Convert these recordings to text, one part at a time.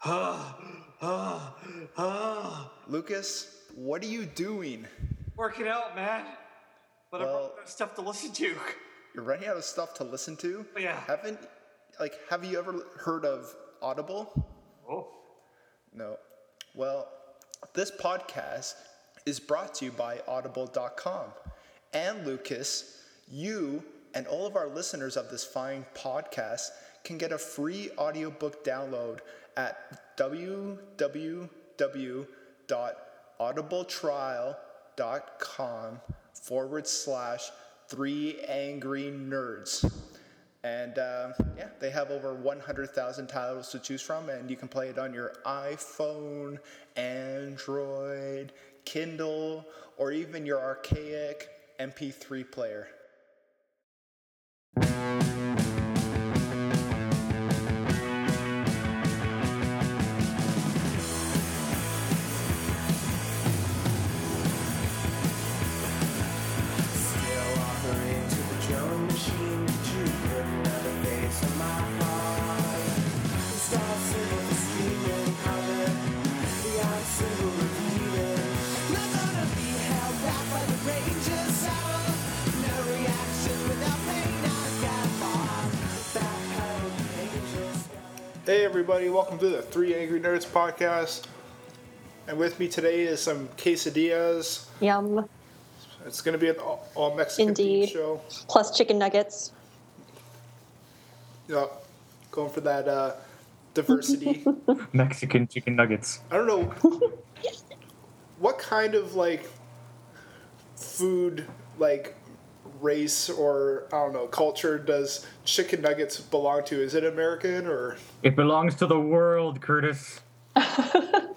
Lucas, what are you doing? Working out, man. But I'm running out of stuff to listen to. You're running out of stuff to listen to? Yeah. Have you ever heard of Audible? Oh. No. Well, this podcast is brought to you by Audible.com. And Lucas, you and all of our listeners of this fine podcast can get a free audiobook download at www.audibletrial.com/3angrynerds. And they have over 100,000 titles to choose from, and you can play it on your iPhone, Android, Kindle, or even your archaic MP3 player. Hey everybody, welcome to the Three Angry Nerds podcast. And with me today is some quesadillas. Yum. It's going to be an all Mexican Indeed. show. Plus chicken nuggets. Yep. Going for that diversity. Mexican chicken nuggets. I don't know. What kind of food race or I don't know culture does chicken nuggets belong to? Is it American or? It belongs to the world, Curtis. Okay.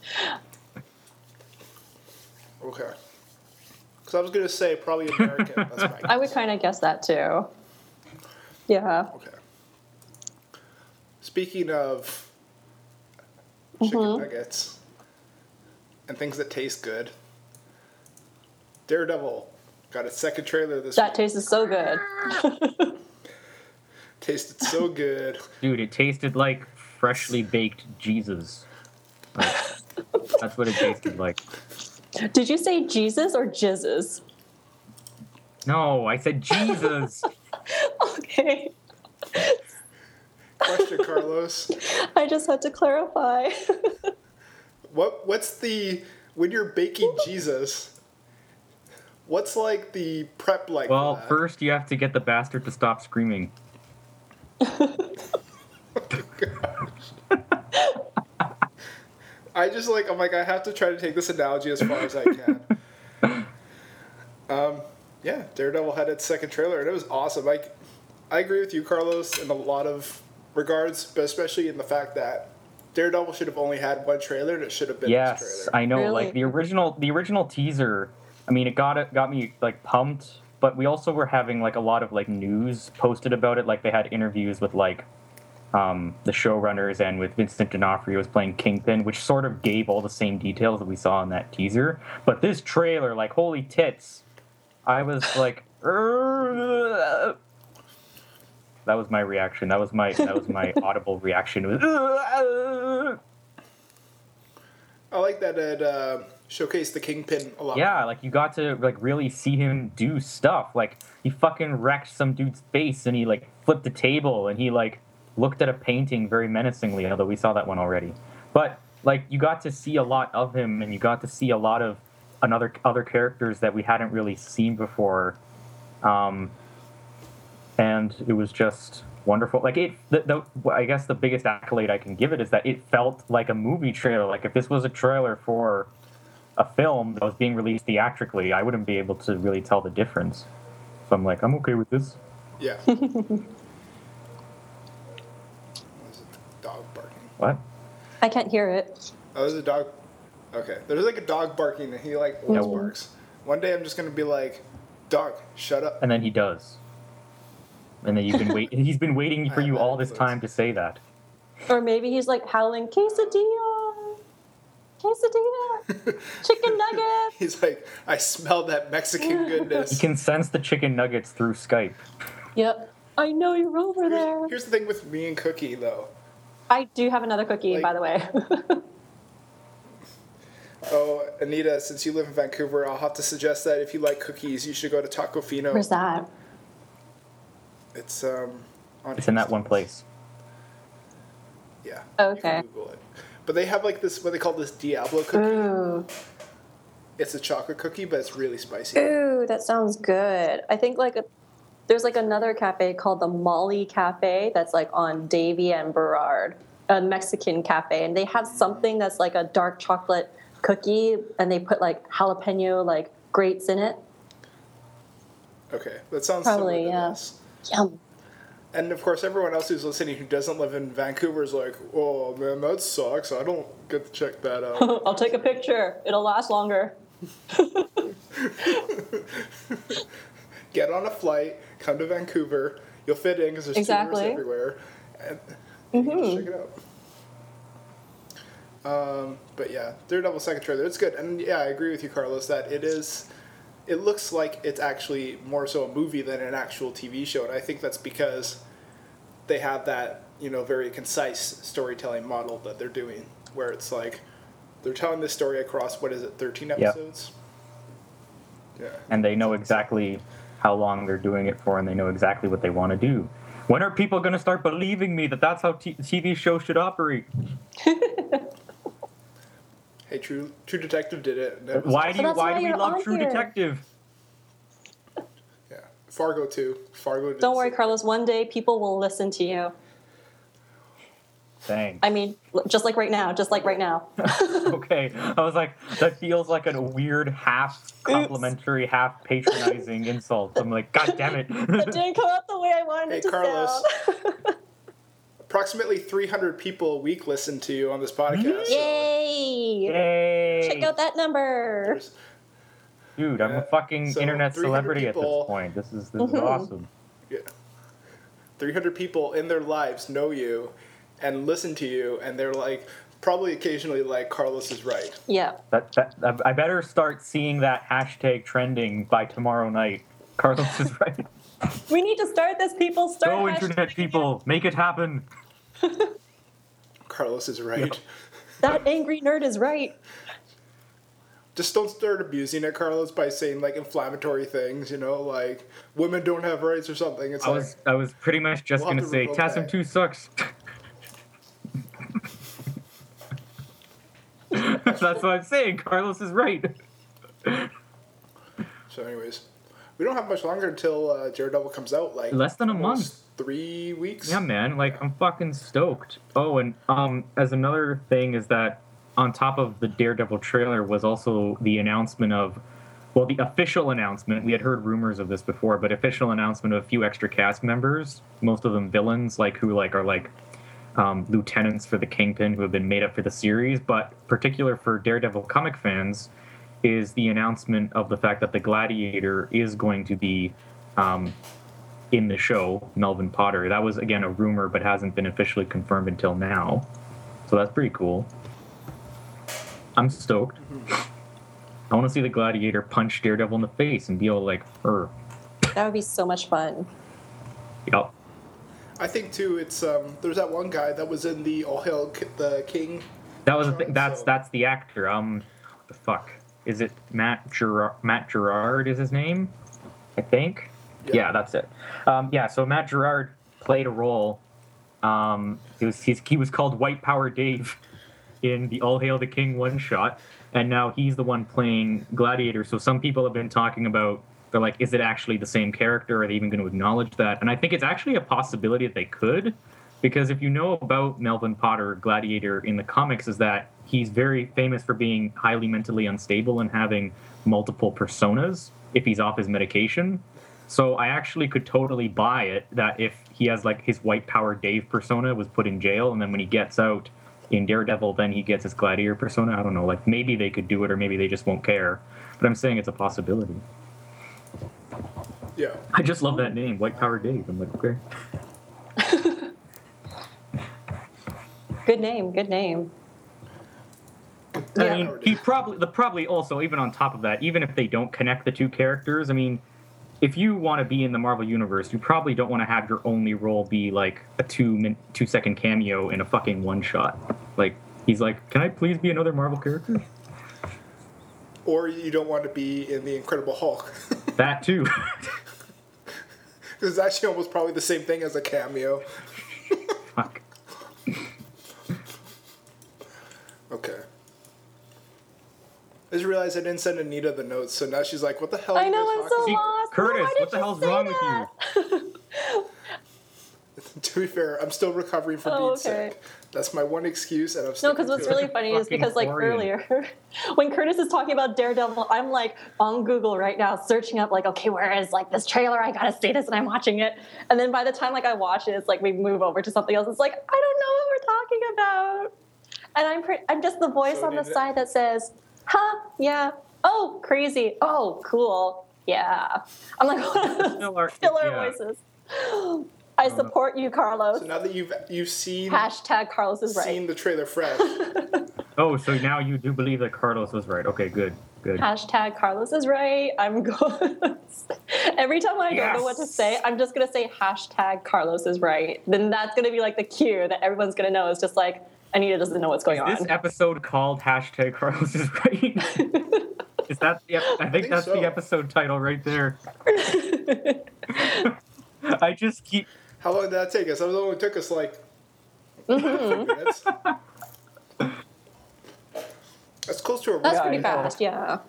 Because I was gonna say probably American. That's my guess. I would kind of guess that too. Yeah. Okay. Speaking of chicken nuggets and things that taste good, Daredevil got its second trailer this That week. tastes so good. Tasted so good. Dude, it tasted like freshly baked Jesus. Like, that's what it tasted like. Did you say Jesus or jizzes? No, I said Jesus. Okay. Question, Carlos. I just had to clarify. What's the when you're baking Jesus? What's the prep like? Well, for that? first you have to get the bastard to stop screaming. I just I have to try to take this analogy as far as I can. Yeah, Daredevil had its second trailer and it was awesome. I agree with you, Carlos, in a lot of regards, but especially in the fact that Daredevil should have only had one trailer and it should have been this Yes, trailer. I know. Really? Like the original teaser. I mean, it got me pumped. But we also were having a lot of news posted about it. Like they had interviews with the showrunners and with Vincent D'Onofrio was playing Kingpin, which sort of gave all the same details that we saw in that teaser. But this trailer, holy tits! I was like, that was my reaction. That was my audible reaction. It was, I like that it showcased the Kingpin a lot. yeah, you got to really see him do stuff. He fucking wrecked some dude's face and he flipped a table and he looked at a painting very menacingly, although we saw that one already. But you got to see a lot of him and you got to see a lot of other characters that we hadn't really seen before. And it was just wonderful. I guess the biggest accolade I can give it is that it felt like a movie trailer. If this was a trailer for a film that was being released theatrically, I wouldn't be able to really tell the difference. So I'm I'm okay with this. Yeah. Was it dog barking? What? I can't hear it. Oh, there's a dog. Okay. There's a dog barking and he always barks. One day I'm just going to be dog, shut up. And then he does. And then he's been waiting for you all this time to say that. Or maybe he's howling, quesadilla, chicken nuggets. He's I smell that Mexican goodness. You can sense the chicken nuggets through Skype. Yep. I know you're over there. Here's the thing with me and Cookie, though. I do have another cookie, Like- by the way. Oh, Anita, since you live in Vancouver, I'll have to suggest that if you like cookies, you should go to Taco Fino. Where's that? It's on. It's in that one place. Yeah. Oh, you can okay. Google it. But they have like this, what they call this Diablo cookie. Ooh. It's a chocolate cookie, but it's really spicy. Ooh, that sounds good. I think there's like another cafe called the Molly Cafe that's like on Davie and Burrard, a Mexican cafe, and they have something that's like a dark chocolate cookie, and they put like jalapeno like grates in it. Okay, that sounds Probably, similar to yeah. this. Yum. And of course, everyone else who's listening who doesn't live in Vancouver is like, "Oh man, that sucks. I don't get to check that out." I'll take a picture. It'll last longer. Get on a flight, come to Vancouver. You'll fit in because there's Exactly. tourists everywhere, and you can just check it out. But yeah, Daredevil second trailer, it's good, and yeah, I agree with you, Carlos, that it is. It looks like it's actually more so a movie than an actual TV show, and I think that's because they have that very concise storytelling model that they're doing, where it's like they're telling this story across 13 episodes. Yeah. And they know exactly how long they're doing it for, and they know exactly what they want to do. When are people going to start believing me that that's how TV shows should operate? Hey, True Detective did it. And it was Why do that's why we you're love on True here. Detective? Yeah. Fargo too. Fargo did Don't the worry, same. Carlos. One day people will listen to you. Thanks. I mean, just like right now. Just like right now. Okay, I was like, that feels like a weird half complimentary, half patronizing insult. I'm like, God damn it. That didn't come out the way I wanted Hey, it to Carlos. sound. Approximately 300 people a week listen to you on this podcast. so Yay! Yay! Check out that number. there's- Dude, I'm a fucking So, internet 300 celebrity at people- this point. This is awesome. Yeah. 300 people in their lives know you and listen to you, and they're like, probably occasionally like, Carlos is right. Yeah. I better start seeing that hashtag trending by tomorrow night. Carlos is right. We need to start this, people. Start Go, internet hashtagging people, make it happen. Carlos is right. it. That angry nerd is right. Just don't start abusing it, Carlos, by saying like inflammatory things, like women don't have rights or something. It's I was pretty much just We'll have gonna to say revoke TASM that. 2 sucks. That's what I'm saying. Carlos is right. So anyways, we don't have much longer until Daredevil comes out, like Less than a almost month. 3 weeks. Yeah, man. Like, I'm fucking stoked. Oh, and as another thing is that on top of the Daredevil trailer was also the announcement of, well, the official announcement. We had heard rumors of this before, but official announcement of a few extra cast members, most of them villains, who are lieutenants for the Kingpin who have been made up for the series. But particular for Daredevil comic fans is the announcement of the fact that the Gladiator is going to be in the show, Melvin Potter. That was, again, a rumor, but hasn't been officially confirmed until now. So that's pretty cool. I'm stoked. I want to see the Gladiator punch Daredevil in the face and be all like, That would be so much fun. Yup. I think too. It's there's that one guy that was in the All Hail the King. That was Sean, that's the actor. What the fuck? Is it Matt Gerard? Matt Gerard is his name, I think. Yeah, that's it. So Matt Gerard played a role. He was called White Power Dave in the All Hail the King one shot, and now he's the one playing Gladiator. So some people have been talking about, they're like, is it actually the same character? Are they even going to acknowledge that? And I think it's actually a possibility that they could, because if you know about Melvin Potter, Gladiator in the comics, is that he's very famous for being highly mentally unstable and having multiple personas if he's off his medication. So I actually could totally buy it that if he has like his White Power Dave persona was put in jail, and then when he gets out in Daredevil, then he gets his Gladiator persona. I don't know, like maybe they could do it, or maybe they just won't care. But I'm saying it's a possibility. Yeah. I just love that name, White Power Dave. I'm like, okay. Good name. Good name. I mean, he probably also, even on top of that, even if they don't connect the two characters, I mean, if you want to be in the Marvel Universe, you probably don't want to have your only role be like a 2-second cameo in a fucking one-shot. Like, he's like, can I please be another Marvel character? Or you don't want to be in the Incredible Hulk. That too. Because it's actually almost probably the same thing as a cameo. Fuck. Okay. I just realized I didn't send Anita the notes, so now she's like, what the hell are I you know, guys I'm so talking lost. Curtis, Why did what the you hell's say wrong with that? To be fair, I'm still recovering from being sick. That's my one excuse, and I'm No, sticking because what's to really it. funny is because, like, Fucking earlier, when Curtis is talking about Daredevil, I'm, like, on Google right now, searching up, like, okay, where is, like, this trailer? I gotta see this, and I'm watching it. And then by the time, like, I watch it, it's like we move over to something else. It's like, I don't know what we're talking about. And I'm just the voice So on the did it- side that says, huh, yeah, oh, crazy, oh, cool, yeah. I'm like, filler voices. I support you, Carlos. So now that you've seen Hashtag Carlos is seen right. the trailer fresh, Oh, so now you do believe that Carlos was right. Okay, good. Hashtag Carlos is right. I'm going. Every time I don't know what to say, I'm just gonna say hashtag Carlos is right. Then that's gonna be like the cue that everyone's gonna know. Is just like Anita doesn't know what's going Is this on. episode called hashtag Carlos is right? Is that? Yep, I think that's so. the episode title right there. I just keep. how long did that take us? It only took us like 5 minutes. That's close to a That's run. pretty I know. fast. Yeah.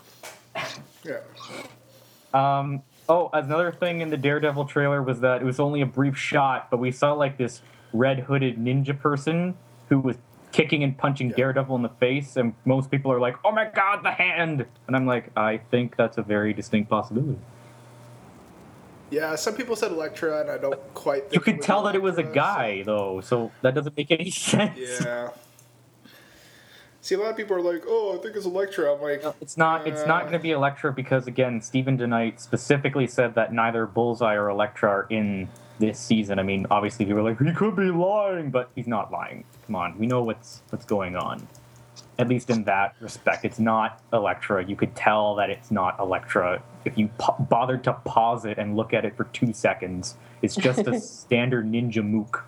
Yeah. Oh, another thing in the Daredevil trailer was that it was only a brief shot, but we saw like this red hooded ninja person who was kicking and punching Daredevil in the face, and most people are like, "Oh my God, the hand!" And I'm like, I think that's a very distinct possibility. Yeah, some people said Elektra, and I don't quite think You could tell that it was a Elektra, guy, though, so that doesn't make any sense. Yeah. See, a lot of people are like, "Oh, I think it's Elektra." I'm like, It's not going to be Elektra because, again, Stephen DeKnight specifically said that neither Bullseye or Elektra are in this season. I mean, obviously, people were like, he could be lying, but he's not lying. Come on, we know what's going on. At least in that respect, it's not Elektra. You could tell that it's not Elektra if you bothered to pause it and look at it for 2 seconds. It's just a standard ninja mook.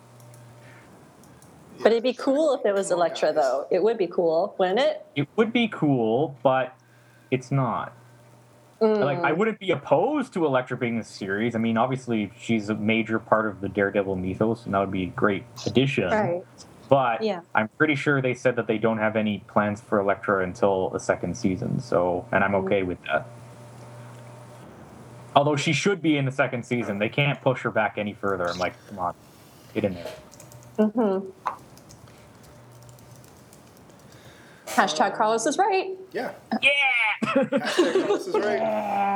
But it'd be cool if it was Come on, Elektra, guys. though. It would be cool, wouldn't it? It would be cool, but it's not. Like, I wouldn't be opposed to Elektra being in the series. I mean, obviously, she's a major part of the Daredevil mythos, and that would be a great addition. Right. But Yeah. I'm pretty sure they said that they don't have any plans for Elektra until the second season. So, and I'm okay with that. Although she should be in the second season, they can't push her back any further. I'm like, come on, get in there. Hashtag Carlos is right. yeah. Yeah. Hashtag Carlos is right.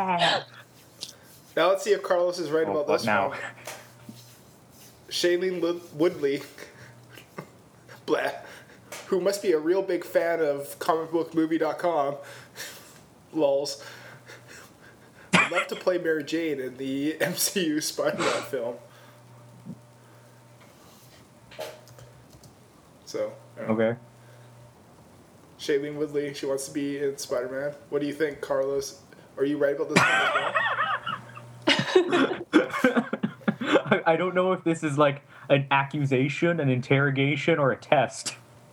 Now let's see if Carlos is right about What this now? one. Shailene Woodley, blah, who must be a real big fan of comicbookmovie.com, lols, would love to play Mary Jane in the MCU Spider-Man film. So, Okay. Shailene Woodley, she wants to be in Spider-Man. What do you think, Carlos? Are you right about this one as well? I don't know if this is like an accusation, an interrogation, or a test.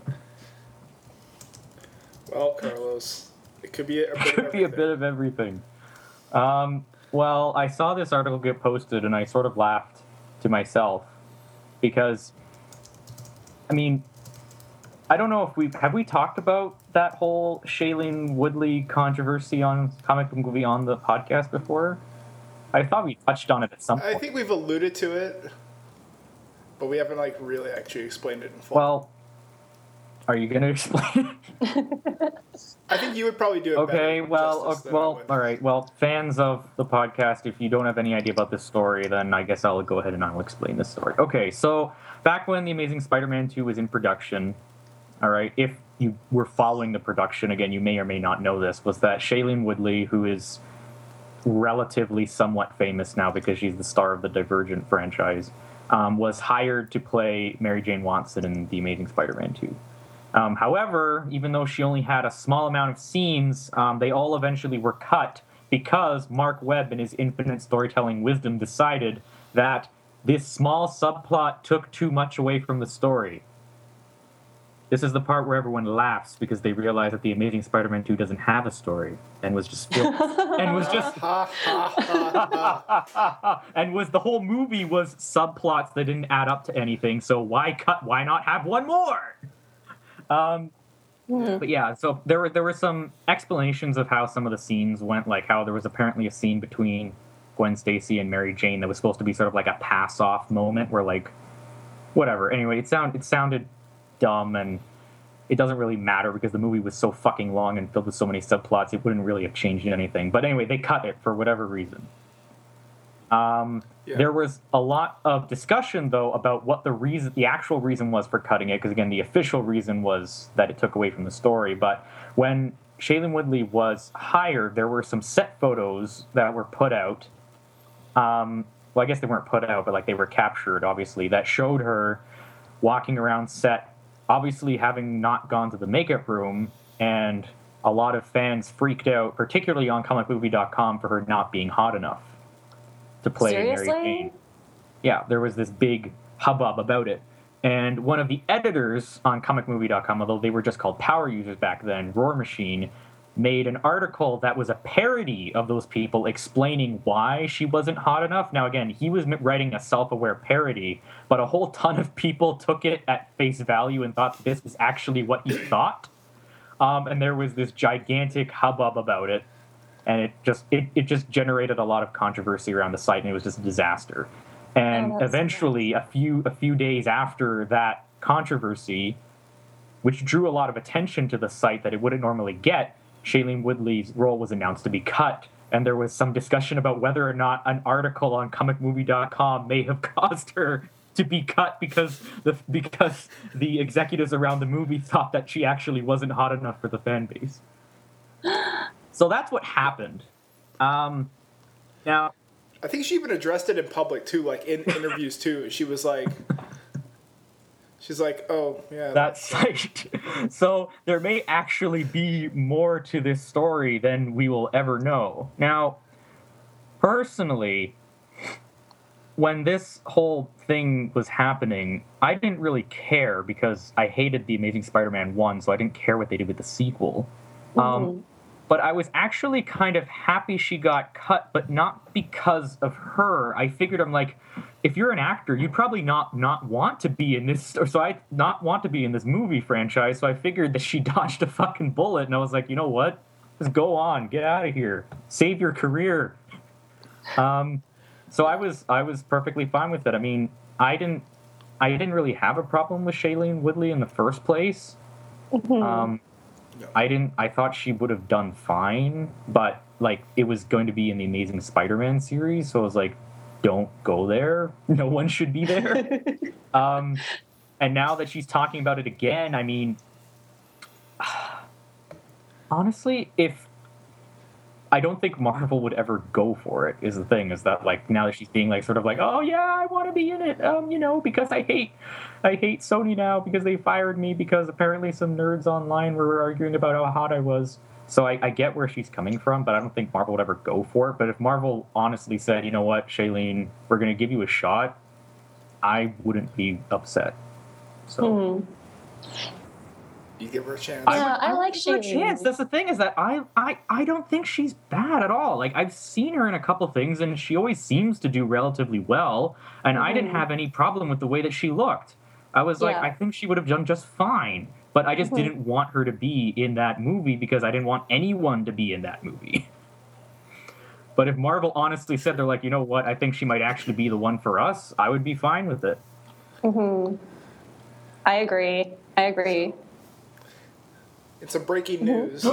Well, Carlos, it could be a bit Could of be a bit of everything. Well, I saw this article get posted, and I sort of laughed to myself because, I mean, I don't know if we talked about that whole Shailene Woodley controversy on Comic Book Movie on the podcast before. I thought we touched on it at some point. I think we've alluded to it, but we haven't like really actually explained it in full. Well, are you going to explain it? I think you would probably do it. Okay, better well, justice than I all would. right. Well, fans of the podcast, if you don't have any idea about this story, then I guess I'll go ahead and I'll explain this story. Okay, so back when The Amazing Spider-Man 2 was in production, all right, if you were following the production, again, you may or may not know this, was that Shailene Woodley, who is relatively somewhat famous now because she's the star of the Divergent franchise, was hired to play Mary Jane Watson in The Amazing Spider-Man 2. However, even though she only had a small amount of scenes, they all eventually were cut because Mark Webb, in his infinite storytelling wisdom, decided that this small subplot took too much away from the story. This is the part where everyone laughs because they realize that The Amazing Spider-Man 2 doesn't have a story and was just the whole movie was subplots that didn't add up to anything. So why not have one more? But yeah, so there were some explanations of how some of the scenes went, like how there was apparently a scene between Gwen Stacy and Mary Jane that was supposed to be sort of like a pass-off moment where, like, whatever. Anyway, it sounded dumb, and it doesn't really matter because the movie was so fucking long and filled with so many subplots, it wouldn't really have changed anything. But anyway, they cut it for whatever reason. There was a lot of discussion, though, about what the actual reason was for cutting it, because, again, the official reason was that it took away from the story. But when Shailene Woodley was hired, there were some set photos that were put out. Well, I guess they weren't put out, but, like, they were captured, obviously, that showed her walking around set, obviously having not gone to the makeup room, and a lot of fans freaked out, particularly on comicmovie.com, for her not being hot enough to play Seriously? Mary Jane. Yeah, there was this big hubbub about it. And one of the editors on comicmovie.com, although they were just called power users back then, Roar Machine, made an article that was a parody of those people explaining why she wasn't hot enough. Now, again, he was writing a self-aware parody, but a whole ton of people took it at face value and thought this was actually what he thought. And there was this gigantic hubbub about it, and it just generated a lot of controversy around the site, and it was just a disaster. And eventually, a few days after that controversy, which drew a lot of attention to the site that it wouldn't normally get, Shailene Woodley's role was announced to be cut, and there was some discussion about whether or not an article on comicmovie.com may have caused her to be cut because the executives around the movie thought that she actually wasn't hot enough for the fan base. So that's what happened. Now, I think she even addressed it in public too, like in interviews too. She's like, "Oh, yeah." That's right. So there may actually be more to this story than we will ever know. Now, personally, when this whole thing was happening, I didn't really care because I hated The Amazing Spider-Man 1, so I didn't care what they did with the sequel. But I was actually kind of happy she got cut, but not because of her. I figured, I'm like, if you're an actor, you'd probably not want to be in this, or so I not want to be in this movie franchise. So I figured that she dodged a fucking bullet, and I was like, you know what? Just go on, get out of here, save your career. So I was perfectly fine with it. I mean, I didn't really have a problem with Shailene Woodley in the first place. I thought she would have done fine, but like it was going to be in the Amazing Spider-Man series, so I was like, don't go there. No one should be there. And now that she's talking about it again, I mean, honestly, I don't think Marvel would ever go for it, is the thing, is that, like, now that she's being, like, sort of like, oh, yeah, I want to be in it, because I hate Sony now because they fired me because apparently some nerds online were arguing about how hot I was. So I get where she's coming from, but I don't think Marvel would ever go for it. But if Marvel honestly said, you know what, Shailene, we're going to give you a shot, I wouldn't be upset. So... You give her a chance. Yeah, I like Shailene. That's the thing, is that I don't think she's bad at all. Like, I've seen her in a couple things, and she always seems to do relatively well, and I didn't have any problem with the way that she looked. I was like, I think she would have done just fine, but I just didn't want her to be in that movie because I didn't want anyone to be in that movie. But if Marvel honestly said, they're like, you know what, I think she might actually be the one for us, I would be fine with it. I agree. It's a breaking news.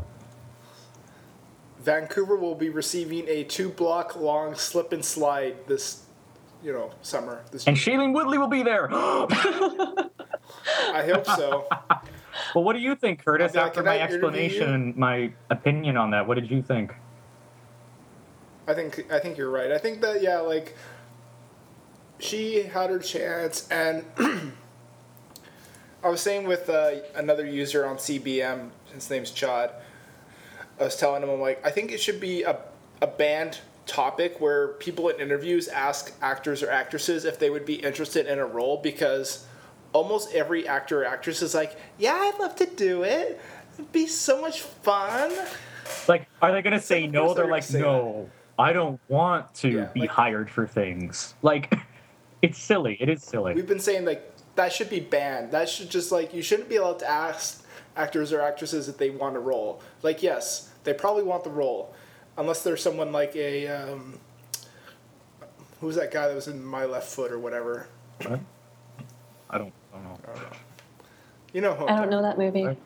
Vancouver will be receiving a 2-block long slip and slide this, summer. And Shailene Woodley will be there. I hope so. Well, what do you think, Curtis? After my interview explanation and my opinion on that, what did you think? I think you're right. I think that she had her chance, and I was saying with another user on CBM, his name's Chad, I was telling him, I'm like, I think it should be a banned topic where people in interviews ask actors or actresses if they would be interested in a role, because almost every actor or actress is like, yeah, I'd love to do it. It'd be so much fun. Like, are they gonna say no? They're like, say no, I don't want to be hired for things. Like, it's silly. It is silly. We've been saying, like, that should be banned. That should just, like, you shouldn't be allowed to ask actors or actresses if they want a role. Like, yes, they probably want the role, unless there's someone like a, who's that guy that was in My Left Foot or whatever? What? I don't know. You know who I don't know that movie. Right.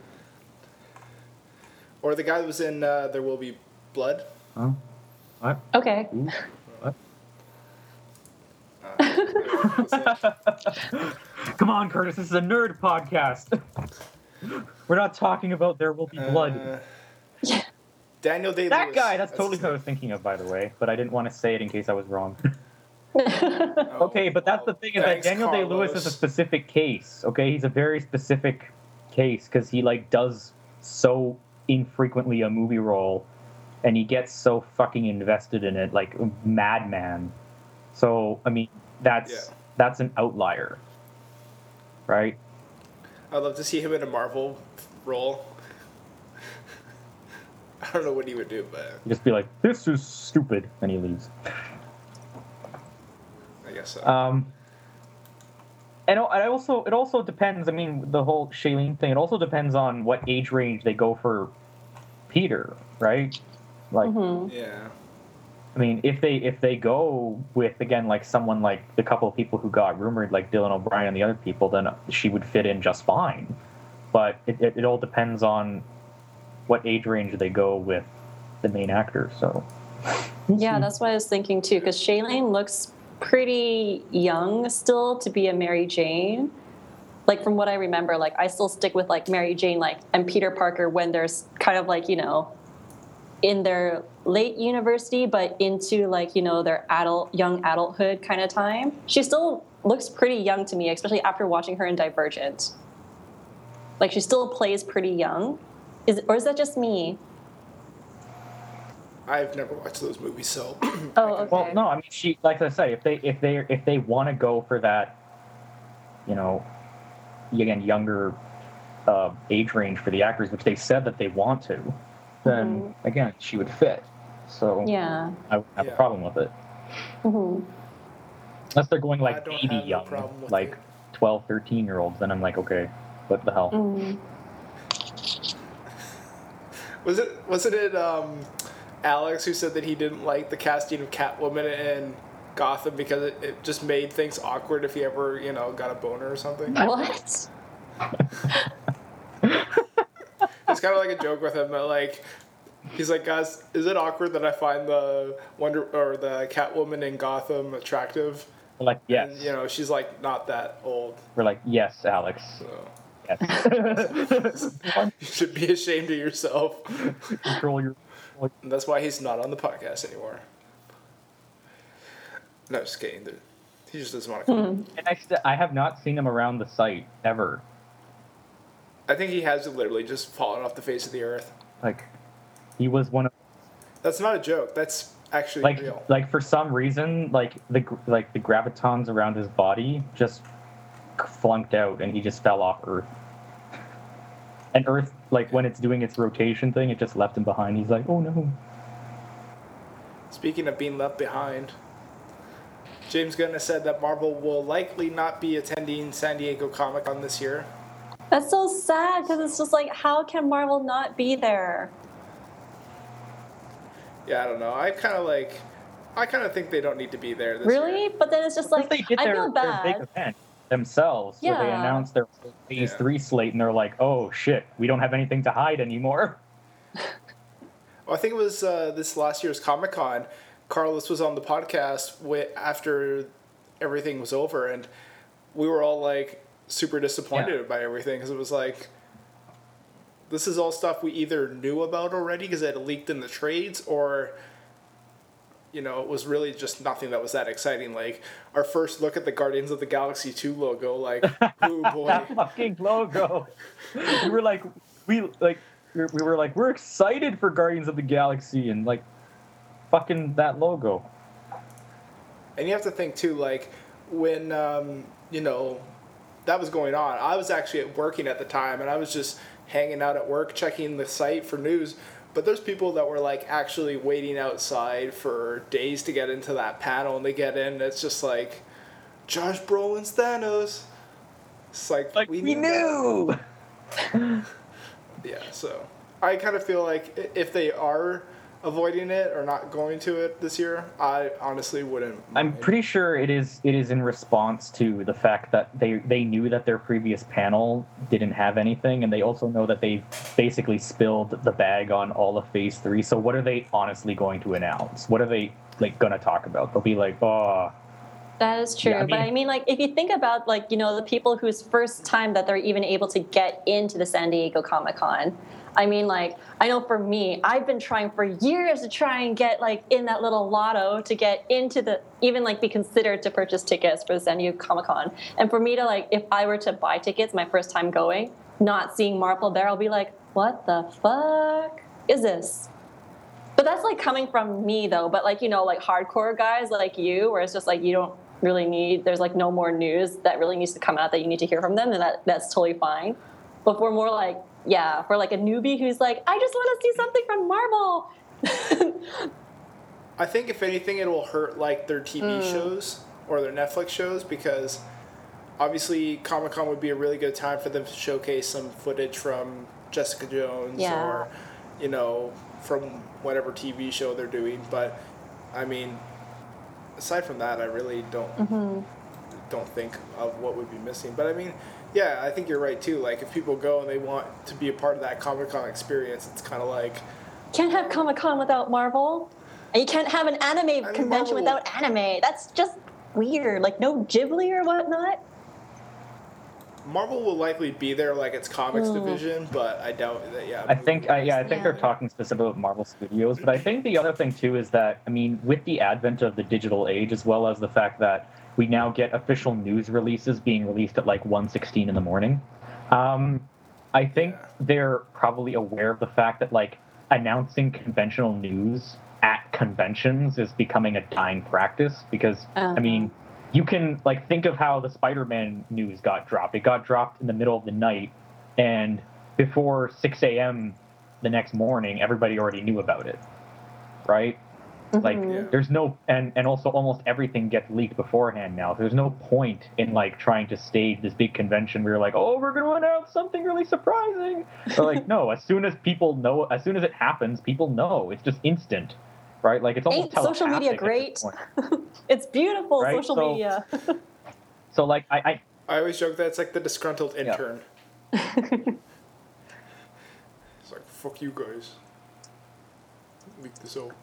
Or the guy that was in There Will Be Blood. Huh? What? Okay. Ooh. What? Come on, Curtis. This is a nerd podcast. We're not talking about There Will Be Blood. Yeah. Daniel Day-Lewis. That guy. That's totally what I was thinking of, by the way. But I didn't want to say it in case I was wrong. Okay, but that's the thing, is that Daniel Day-Lewis is a specific case. Okay, he's a very specific case because he like does so infrequently a movie role, and he gets so fucking invested in it, like madman. So I mean, that's an outlier, right? I'd love to see him in a Marvel role. I don't know what he would do, but Just be like, this is stupid, and he leaves. I guess so. And it also depends. I mean, the whole Shailene thing. It also depends on what age range they go for Peter, right? Like, Yeah. I mean, if they go with, again, like someone like the couple of people who got rumored, like Dylan O'Brien and the other people, then she would fit in just fine. But it all depends on what age range they go with the main actor. So Yeah, that's what I was thinking too, because Shailene looks pretty young still to be a Mary Jane. Like, from what I remember, like, I still stick with like Mary Jane, like, and Peter Parker when they're kind of like, you know, in their late university, but into like, you know, their young adulthood kind of time. She still looks pretty young to me, especially after watching her in Divergent. Like, she still plays pretty young. Or is that just me? I've never watched those movies, so. Oh, okay. well, no, I mean, she, like I said, if they want to go for that, you know, again, younger age range for the actors, which they said that they want to, then again, she would fit. So Yeah. I wouldn't have a problem with it. Mm-hmm. Unless they're going I like don't baby have a young, problem with like it. 12, 13-year-olds, then I'm like, okay, what the hell? Mm-hmm. Wasn't it Alex who said that he didn't like the casting of Catwoman in Gotham because it just made things awkward if he ever, you know, got a boner or something? What? It's kind of like a joke with him, but like, he's like, guys, is it awkward that I find the the Catwoman in Gotham attractive? We're like, yes. And, you know, she's like not that old. We're like, yes, Alex. So Yes. you should be ashamed of yourself. Control your. And that's why he's not on the podcast anymore. No, just kidding. He just doesn't want to come. And I have not seen him around the site ever. I think he has literally just fallen off the face of the earth. Like, he was one of That's not a joke. That's actually real. like for some reason, like the gravitons around his body just flunked out, and he just fell off Earth. And Earth, like when it's doing its rotation thing, it just left him behind. He's like, oh no. Speaking of being left behind, James Gunn has said that Marvel will likely not be attending San Diego Comic-Con this year. That's so sad, because it's just like, how can Marvel not be there? Yeah, I don't know. I kind of think they don't need to be there this Really? year. But then it's just like, they did I their feel big bad. event themselves, where they Yeah. announced their Phase 3 slate, and they're like, oh shit, we don't have anything to hide anymore. Well, I think it was this last year's Comic-Con. Carlos was on the podcast after everything was over, and we were all like super disappointed by everything, because it was like, this is all stuff we either knew about already because it had leaked in the trades, or, you know, it was really just nothing that was that exciting. Like, our first look at the Guardians of the Galaxy 2 logo, like, oh boy. That fucking logo. we were like, we're excited for Guardians of the Galaxy, and like, fucking that logo. And you have to think too, like when that was going on, I was actually working at the time, and I was just hanging out at work checking the site for news. But there's people that were like actually waiting outside for days to get into that panel, and they get in, and it's just like Josh Brolin's Thanos. It's like we knew. Yeah, so I kind of feel like if they are avoiding it or not going to it this year, I honestly wouldn't mind. I'm pretty sure it is in response to the fact that they knew that their previous panel didn't have anything, and they also know that they basically spilled the bag on all of Phase 3. So what are they honestly going to announce? What are they like going to talk about? They'll be like, oh. That is true. Yeah, but I mean, like, if you think about, like, the people whose first time that they're even able to get into the San Diego Comic-Con, I mean, like, I know for me, I've been trying for years to try and get, like, in that little lotto to get into even, like, be considered to purchase tickets for the San Diego Comic-Con. And for me to, like, if I were to buy tickets my first time going, not seeing Marvel there, I'll be like, what the fuck is this? But that's, like, coming from me, though. But, like, like, hardcore guys like you, where it's just, like, you don't really need, there's, like, no more news that really needs to come out that you need to hear from them, and that's totally fine. But for more, like, for, like, a newbie who's like, I just want to see something from Marvel. I think, if anything, it will hurt, like, their TV shows or their Netflix shows, because obviously Comic-Con would be a really good time for them to showcase some footage from Jessica Jones or, from whatever TV show they're doing. But, I mean, aside from that, I really don't think of what would be missing. But, I mean, yeah, I think you're right, too. Like, if people go and they want to be a part of that Comic-Con experience, it's kind of like... Can't have Comic-Con without Marvel. And you can't have an anime convention without anime. That's just weird. Like, no Ghibli or whatnot. Marvel will likely be there, like its comics division, but I doubt that. Yeah, I think they're talking specifically about Marvel Studios. But I think the other thing too is that, I mean, with the advent of the digital age, as well as the fact that we now get official news releases being released at like 1:16 in the morning, I think they're probably aware of the fact that, like, announcing conventional news at conventions is becoming a dying practice, because I mean, you can, like, think of how the Spider-Man news got dropped. It got dropped in the middle of the night, and before 6 a.m. the next morning, everybody already knew about it, right? Like, there's no, and also almost everything gets leaked beforehand now. There's no point in, like, trying to stage this big convention where you're like, oh, we're going to announce something really surprising. But, like, no, as soon as people know, as soon as it happens, people know. It's just instant. Right, like, it's almost social media great? It's beautiful, right? Social media. So, like, I always joke that it's like the disgruntled intern. It's like, fuck you guys. Leak this out.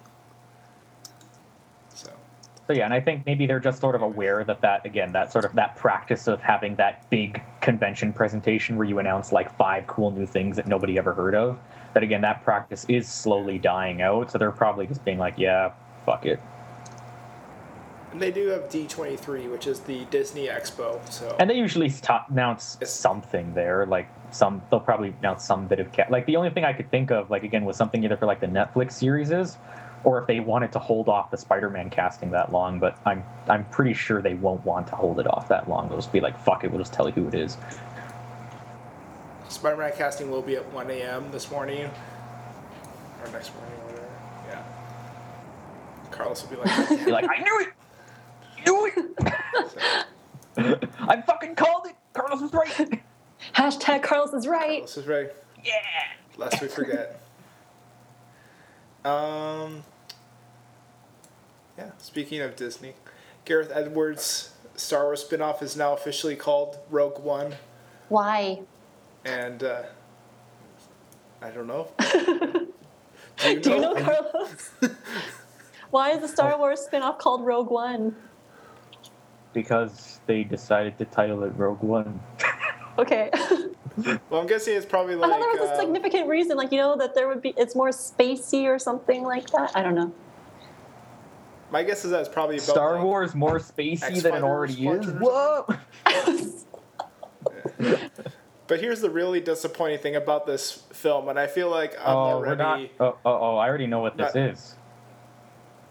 So yeah, and I think maybe they're just sort of aware that practice of having that big convention presentation where you announce like 5 cool new things that nobody ever heard of, that again, that practice is slowly dying out, so they're probably just being like, yeah, fuck it. And they do have D23, which is the Disney Expo, so... And they usually announce something there, like they'll probably announce some bit of... Like, the only thing I could think of, like, again, was something either for, like, the Netflix series or if they wanted to hold off the Spider-Man casting that long, but I'm pretty sure they won't want to hold it off that long. They'll just be like, fuck it, we'll just tell you who it is. Spider-Man casting will be at 1 a.m. this morning. Or next morning, or whatever. Yeah. Carlos will be like... I knew it! I fucking called it! Carlos was right! Hashtag Carlos is right! Carlos is right. Yeah! Lest we forget. Yeah, speaking of Disney, Gareth Edwards' Star Wars spinoff is now officially called Rogue One. Why? And, I don't know. Do you know, Carlos? Why is the Star Wars spinoff called Rogue One? Because they decided to title it Rogue One. Okay. Well, I'm guessing it's probably like... I thought there was a significant reason, like, that there would be... It's more spacey or something like that. I don't know. My guess is that it's probably about... Star Wars more spacey than it already is? Whoa! But here's the really disappointing thing about this film, and I feel like I'm already... I already know what this is.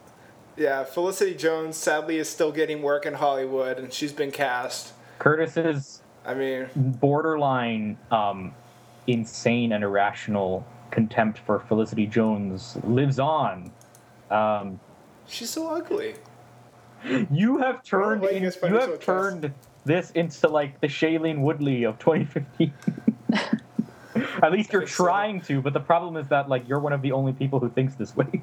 Yeah, Felicity Jones sadly is still getting work in Hollywood, and she's been cast. Curtis's I mean, borderline insane and irrational contempt for Felicity Jones lives on. she's so ugly. You have turned Well, I guess by this turned this into like the Shailene Woodley of 2015. At least you're trying to, but the problem is that like you're one of the only people who thinks this way.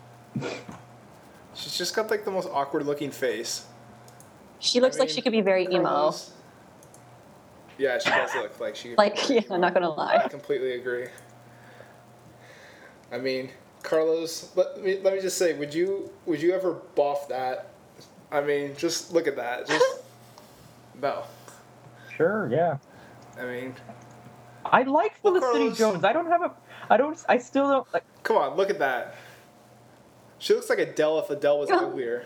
She's just got like the most awkward looking face. She looks like she could be very emo. Carlos- Yeah, she does look like she. Like, yeah, I'm not gonna I lie. completely agree. I mean, Carlos, let me just say, would you ever boff that? I mean, just look at that. Just no. Sure, yeah. I mean, I like Well, Felicity Carlos- Jones. I still don't like. come on, look at that. She looks like Adele if Adele was uglier.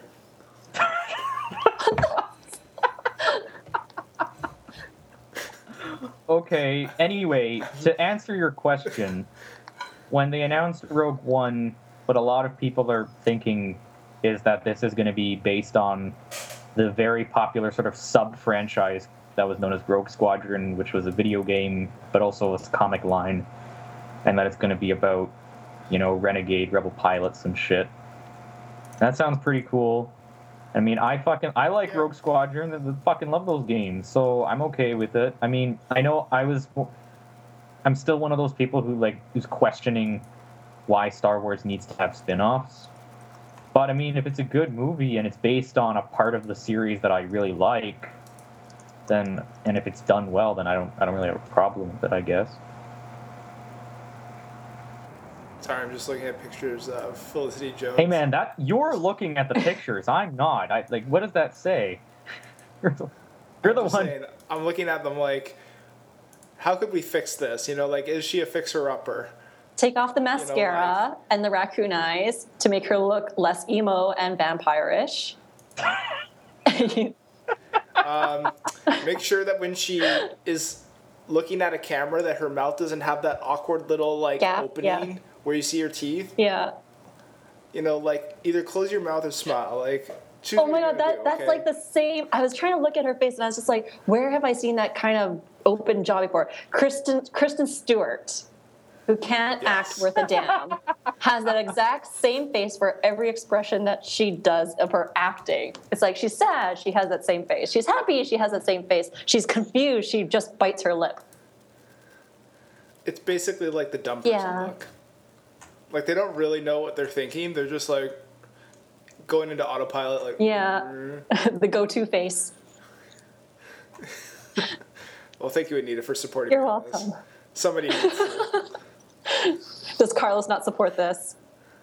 Okay, anyway, to answer your question, when they announced Rogue One, what a lot of people are thinking is that this is going to be based on the very popular sort of sub-franchise that was known as Rogue Squadron, which was a video game, but also a comic line, and that it's going to be about, you know, renegade rebel pilots and shit. That sounds pretty cool. I mean, I like Yeah. Rogue Squadron. I fucking love those games, so I'm okay with it. I mean, I know I'm still one of those people who's questioning why Star Wars needs to have spin-offs. But I mean, if it's a good movie and it's based on a part of the series that I really like, then, and if it's done well, then I don't really have a problem with it, I guess. Sorry, I'm just looking at pictures of Felicity Jones. Hey man, you're looking at the pictures. I'm not. What does that say? You're the Just one. saying, I'm looking at them like, how could we fix this? You know, like, is she a fixer-upper? Take off the mascara and the raccoon eyes to make her look less emo and vampire-ish. Make sure that when she is looking at a camera that her mouth doesn't have that awkward little, like, Gap, opening yeah. where you see her teeth. Yeah. You know, like, either close your mouth or smile. Like, choose Oh what my you're god, gonna do, that's okay? like the same. I was trying to look at her face and I was just like, where have I seen that kind of open jaw before? Kristen Stewart, who can't act worth a damn, has that exact same face for every expression that she does of her acting. It's like she's sad, she has that same face. She's happy, she has that same face. She's confused, she just bites her lip. It's basically like the dumb person Yeah. look. Like, they don't really know what they're thinking. They're just, like, going into autopilot, like... Yeah, "Mm." the go-to face. Well, thank you, Anita, for supporting You're me on this. welcome. Somebody needs to. Does Carlos not support this?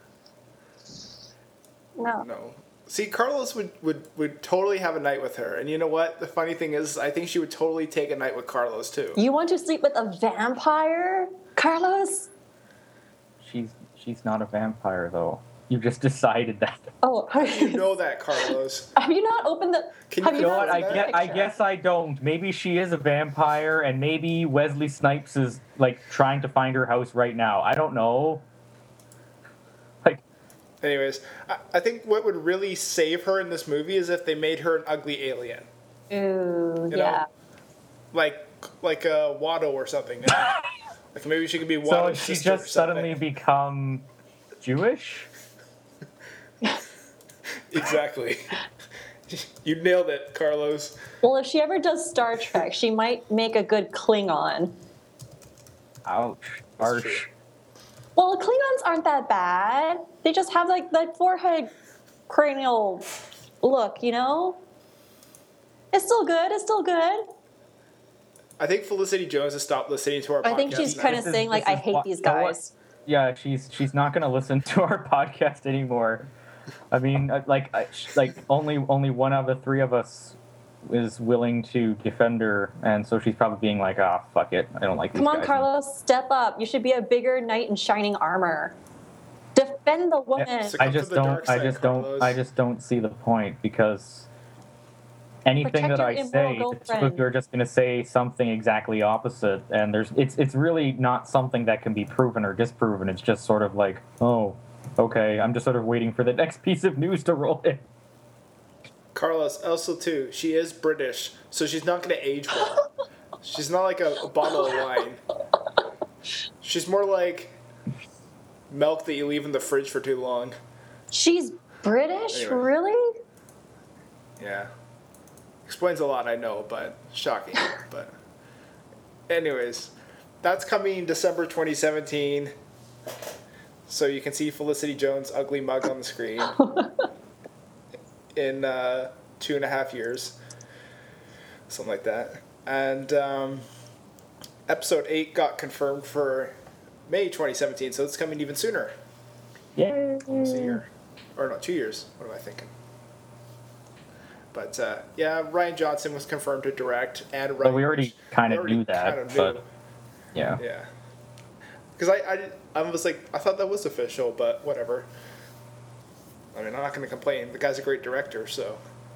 No. No. See, Carlos would totally have a night with her. And you know what? The funny thing is, I think she would totally take a night with Carlos, too. You want to sleep with a vampire, Carlos? She's not a vampire though. You just decided that. Oh, You know that, Carlos. have you not opened the? Can have you you know not what? seen the I picture? guess I don't. Maybe she is a vampire, and maybe Wesley Snipes is like trying to find her house right now. I don't know. Like, Anyways, I think what would really save her in this movie is if they made her an ugly alien. Ooh, You yeah. know? Like a Watto or something. You know? Like maybe she could be Watto's so she sister or just something. suddenly become Jewish? Exactly. You nailed it, Carlos. Well, if she ever does Star Trek, she might make a good Klingon. Ouch. That's Harsh. true. Well, Klingons aren't that bad. They just have like that forehead cranial look, you know? It's still good. It's still good. I think Felicity Jones has stopped listening to our podcast. I think she's now. kind of This is- saying like, this I is hate what- these you know what? guys. Yeah, she's not gonna listen to our podcast anymore. I mean, only one of the three of us is willing to defend her, and so she's probably being like, "Ah, fuck it, I don't like these Come on, guys." Carlos, step up. You should be a bigger knight in shining armor. Defend the woman. So- I Come to just the don't. dark I side, just Carlos. don't. I just don't see the point because anything Protect that your I immoral say, girlfriend. you're just going to say something exactly opposite, and it's really not something that can be proven or disproven. It's just sort of like, oh, Okay, I'm just sort of waiting for the next piece of news to roll in. Carlos, also too, she is British, so she's not going to age well. She's not like a bottle of wine. She's more like milk that you leave in the fridge for too long. She's British? Anyway. Really? Yeah. Explains a lot, I know, but shocking. But anyways, that's coming December 2017. So you can see Felicity Jones' ugly mug on the screen in 2.5 years. Something like that. And episode 8 got confirmed for May 2017, so it's coming even sooner. Yay! Almost a year. Or not, 2 years. What am I thinking? But yeah, Ryan Johnson was confirmed to direct, and Ryan, Well, we already kind of knew that, kinda knew. but yeah. Yeah. Because I was like, I thought that was official, but whatever. I mean, I'm not going to complain. The guy's a great director, so.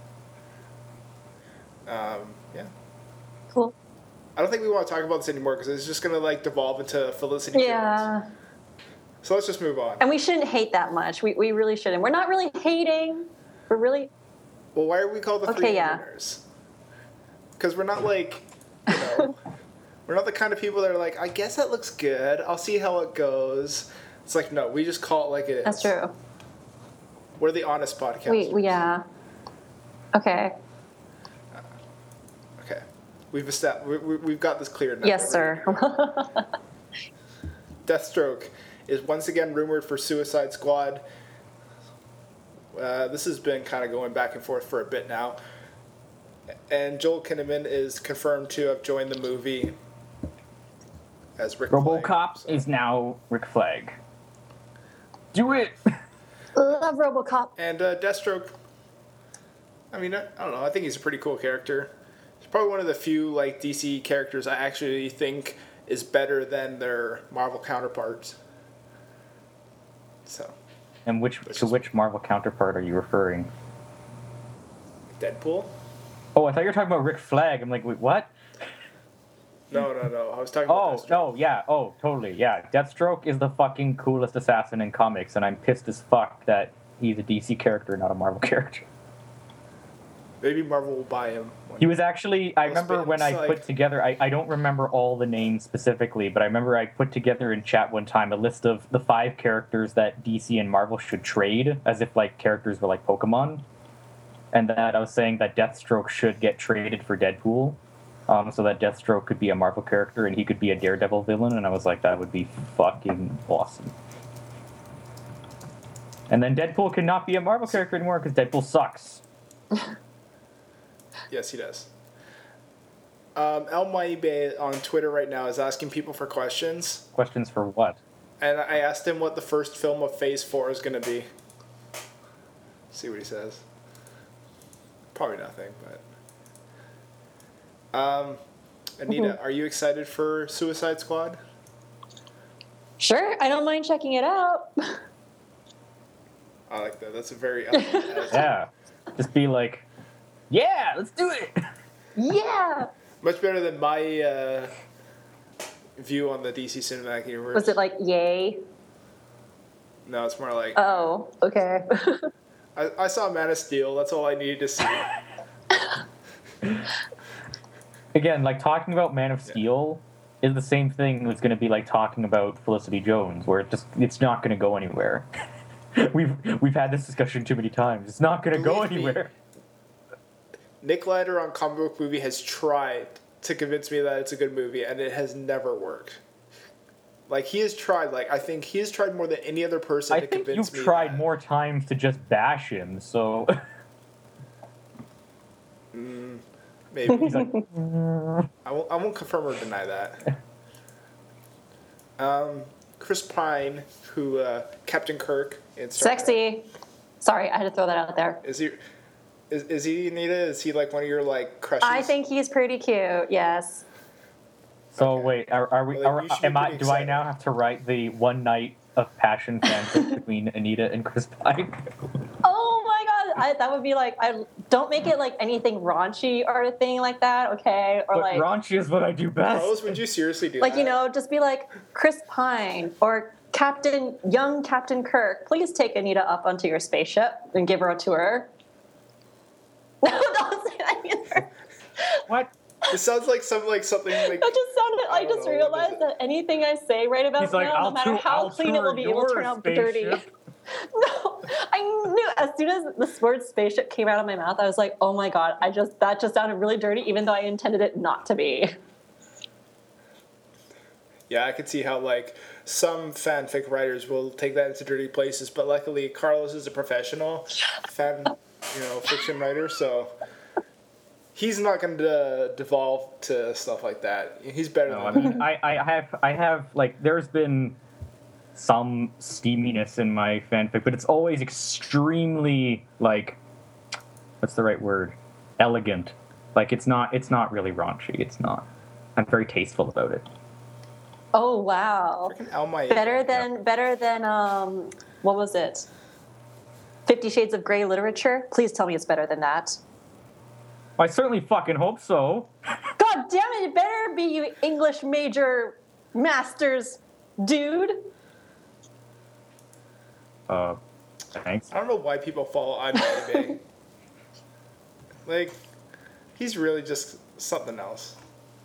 Yeah. Cool. I don't think we want to talk about this anymore because it's just going to like devolve into Felicity Jones. Yeah. So let's just move on. And we shouldn't hate that much. We really shouldn't. We're not really hating. We're really... Well, why are we called the Okay, Three yeah. Winners? Because we're not like, you know, we're not the kind of people that are like, I guess that looks good. I'll see how it goes. It's like, no, we just call it like it is. That's true. We're the honest podcast. Yeah. Okay. Okay. We've got this cleared now. Yes, sir. Deathstroke is once again rumored for Suicide Squad. This has been kind of going back and forth for a bit now. And Joel Kinnaman is confirmed to have joined the movie as Rick Flag. RoboCop is now Rick Flag. Do it! Love RoboCop. And Deathstroke, I mean, I don't know. I think he's a pretty cool character. He's probably one of the few like DC characters I actually think is better than their Marvel counterparts. So. And which Marvel counterpart are you referring? Deadpool? Oh, I thought you were talking about Rick Flag. I'm like, wait, what? No. I was talking about Deathstroke. Oh, yeah. Oh, totally. Yeah. Deathstroke is the fucking coolest assassin in comics, and I'm pissed as fuck that he's a DC character, not a Marvel character. Maybe Marvel will buy him. He was actually, I remember when I like- put together, I don't remember all the names specifically, but I remember I put together in chat one time a list of the 5 characters that DC and Marvel should trade, as if like characters were like Pokemon. And that I was saying that Deathstroke should get traded for Deadpool, so that Deathstroke could be a Marvel character and he could be a Daredevil villain, and I was like, that would be fucking awesome. And then Deadpool cannot be a Marvel character anymore because Deadpool sucks. Yes, he does. El Maibe on Twitter right now is asking people for questions. Questions for what? And I asked him what the first film of Phase 4 is going to be. See what he says. Probably nothing, but... Anita, are you excited for Suicide Squad? Sure, I don't mind checking it out. I like that. That's a very elegant attitude. Yeah. Just be like, yeah, let's do it. Yeah. Much better than my view on the DC Cinematic Universe. Was it like yay? No, it's more like... Oh, okay. I saw Man of Steel. That's all I needed to see. Again, like talking about Man of Steel is the same thing that's going to be like talking about Felicity Jones, where it's not going to go anywhere. We've had this discussion too many times. It's not going to go Believe me. anywhere. Nick Lander on Comic Book Movie has tried to convince me that it's a good movie, and it has never worked. Like, he has tried. Like, I think he has tried more than any other person I to think convince you've me. tried that. more times to just bash him, so... Maybe. He's like, I won't confirm or deny that. Chris Pine, who Captain Kirk in Star Trek. Sexy. Sorry, I had to throw that out there. Is he Anita? Is he like one of your like crushes? I think he's pretty cute. Yes. so Okay. wait, are we? Well, then you should be Am I? pretty Do I excited. now have to write the one night of passion fanfic between Anita and Chris Pine? Oh my god, that would be like. I don't make it like anything raunchy or anything like that. Okay, or But like raunchy is what I do best. Carlos, would you seriously do like that? you know, just be like Chris Pine or young Captain Kirk, please take Anita up onto your spaceship and give her a tour. No, don't say that either. What? It sounds like something like That just sounded. I just realized that anything I say right about He's like, now, no matter how clean it will be, it will turn out dirty. No, I knew as soon as the word spaceship came out of my mouth, I was like, oh my god, that just sounded really dirty, even though I intended it not to be. Yeah, I could see how like some fanfic writers will take that into dirty places, but luckily Carlos is a professional fiction writer, so he's not going to devolve to stuff like that. He's better than that. I have like there's been some steaminess in my fanfic, but it's always extremely like, what's the right word? Elegant. Like it's not really raunchy. It's not. I'm very tasteful about it. Oh wow! Better than what was it? 50 Shades of Grey literature? Please tell me it's better than that. I certainly fucking hope so. God damn it! It better be, you English major masters dude. Thanks. I don't know why people follow IMDb. Like, he's really just something else.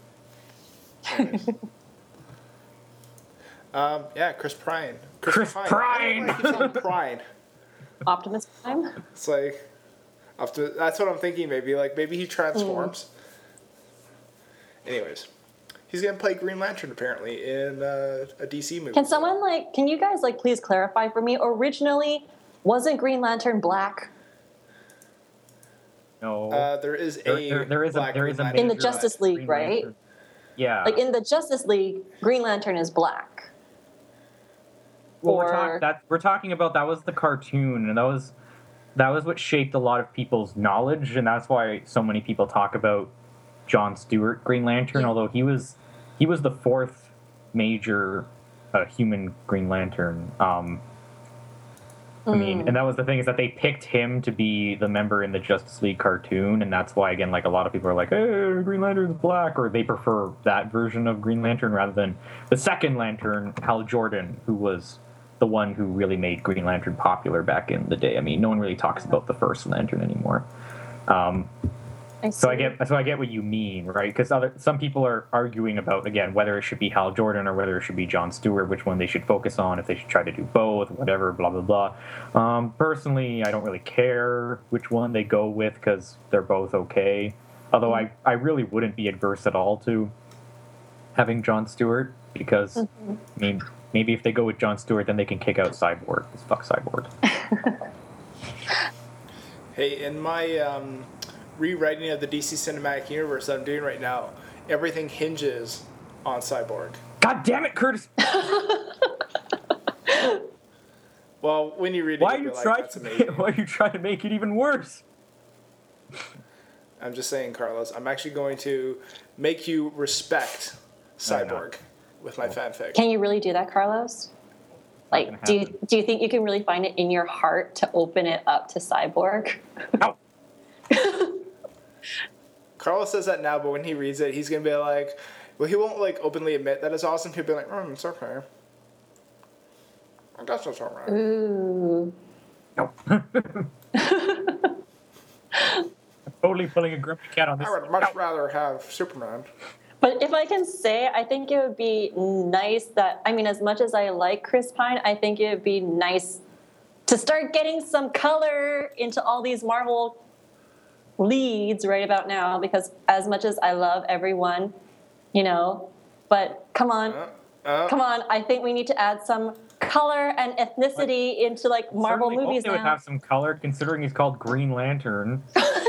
Yeah, Chris Pine. Chris Pine! I keep saying Pine. Optimus Prime? It's like, that's what I'm thinking, maybe he transforms. Anyways, he's going to play Green Lantern, apparently, in a DC movie. Can you guys, please clarify for me, originally, wasn't Green Lantern black? No. There is a in the Justice League, right? Yeah. Like in the Justice League, Green Lantern is black. Well, we're talking about that was the cartoon, and that was what shaped a lot of people's knowledge, and that's why so many people talk about John Stewart Green Lantern, although he was the fourth major human Green Lantern. I mean, and that was the thing, is that they picked him to be the member in the Justice League cartoon, and that's why, again, a lot of people are like, hey, Green Lantern's black, or they prefer that version of Green Lantern rather than the second Lantern, Hal Jordan, who was the one who really made Green Lantern popular back in the day. I mean, no one really talks about the first Lantern anymore. So I get what you mean, right? Because some people are arguing about, again, whether it should be Hal Jordan or whether it should be John Stewart, which one they should focus on, if they should try to do both, whatever, blah, blah, blah. Personally, I don't really care which one they go with because they're both okay. Although I really wouldn't be adverse at all to having John Stewart because, I mean, maybe if they go with John Stewart, then they can kick out Cyborg. Because fuck Cyborg. Hey, in my rewriting of the DC Cinematic Universe that I'm doing right now, everything hinges on Cyborg. God damn it, Curtis! Well, when you read it, why are you trying to make it even worse? I'm just saying, Carlos, I'm actually going to make you respect Cyborg with my fanfic. Can you really do that, Carlos? Do you think you can really find it in your heart to open it up to Cyborg? No. Carlos says that now, but when he reads it, he's going to be like, well, he won't openly admit that it's awesome. He'll be like, it's okay. I guess it's all right. Ooh. No. I'm totally pulling a grumpy cat on this. I would much rather have Superman. But if I can say, I think it would be nice that, as much as I like Chris Pine, I think it would be nice to start getting some color into all these Marvel leads right about now, because as much as I love everyone, but come on, I think we need to add some color and ethnicity into Marvel movies now. They would have some color, considering he's called Green Lantern.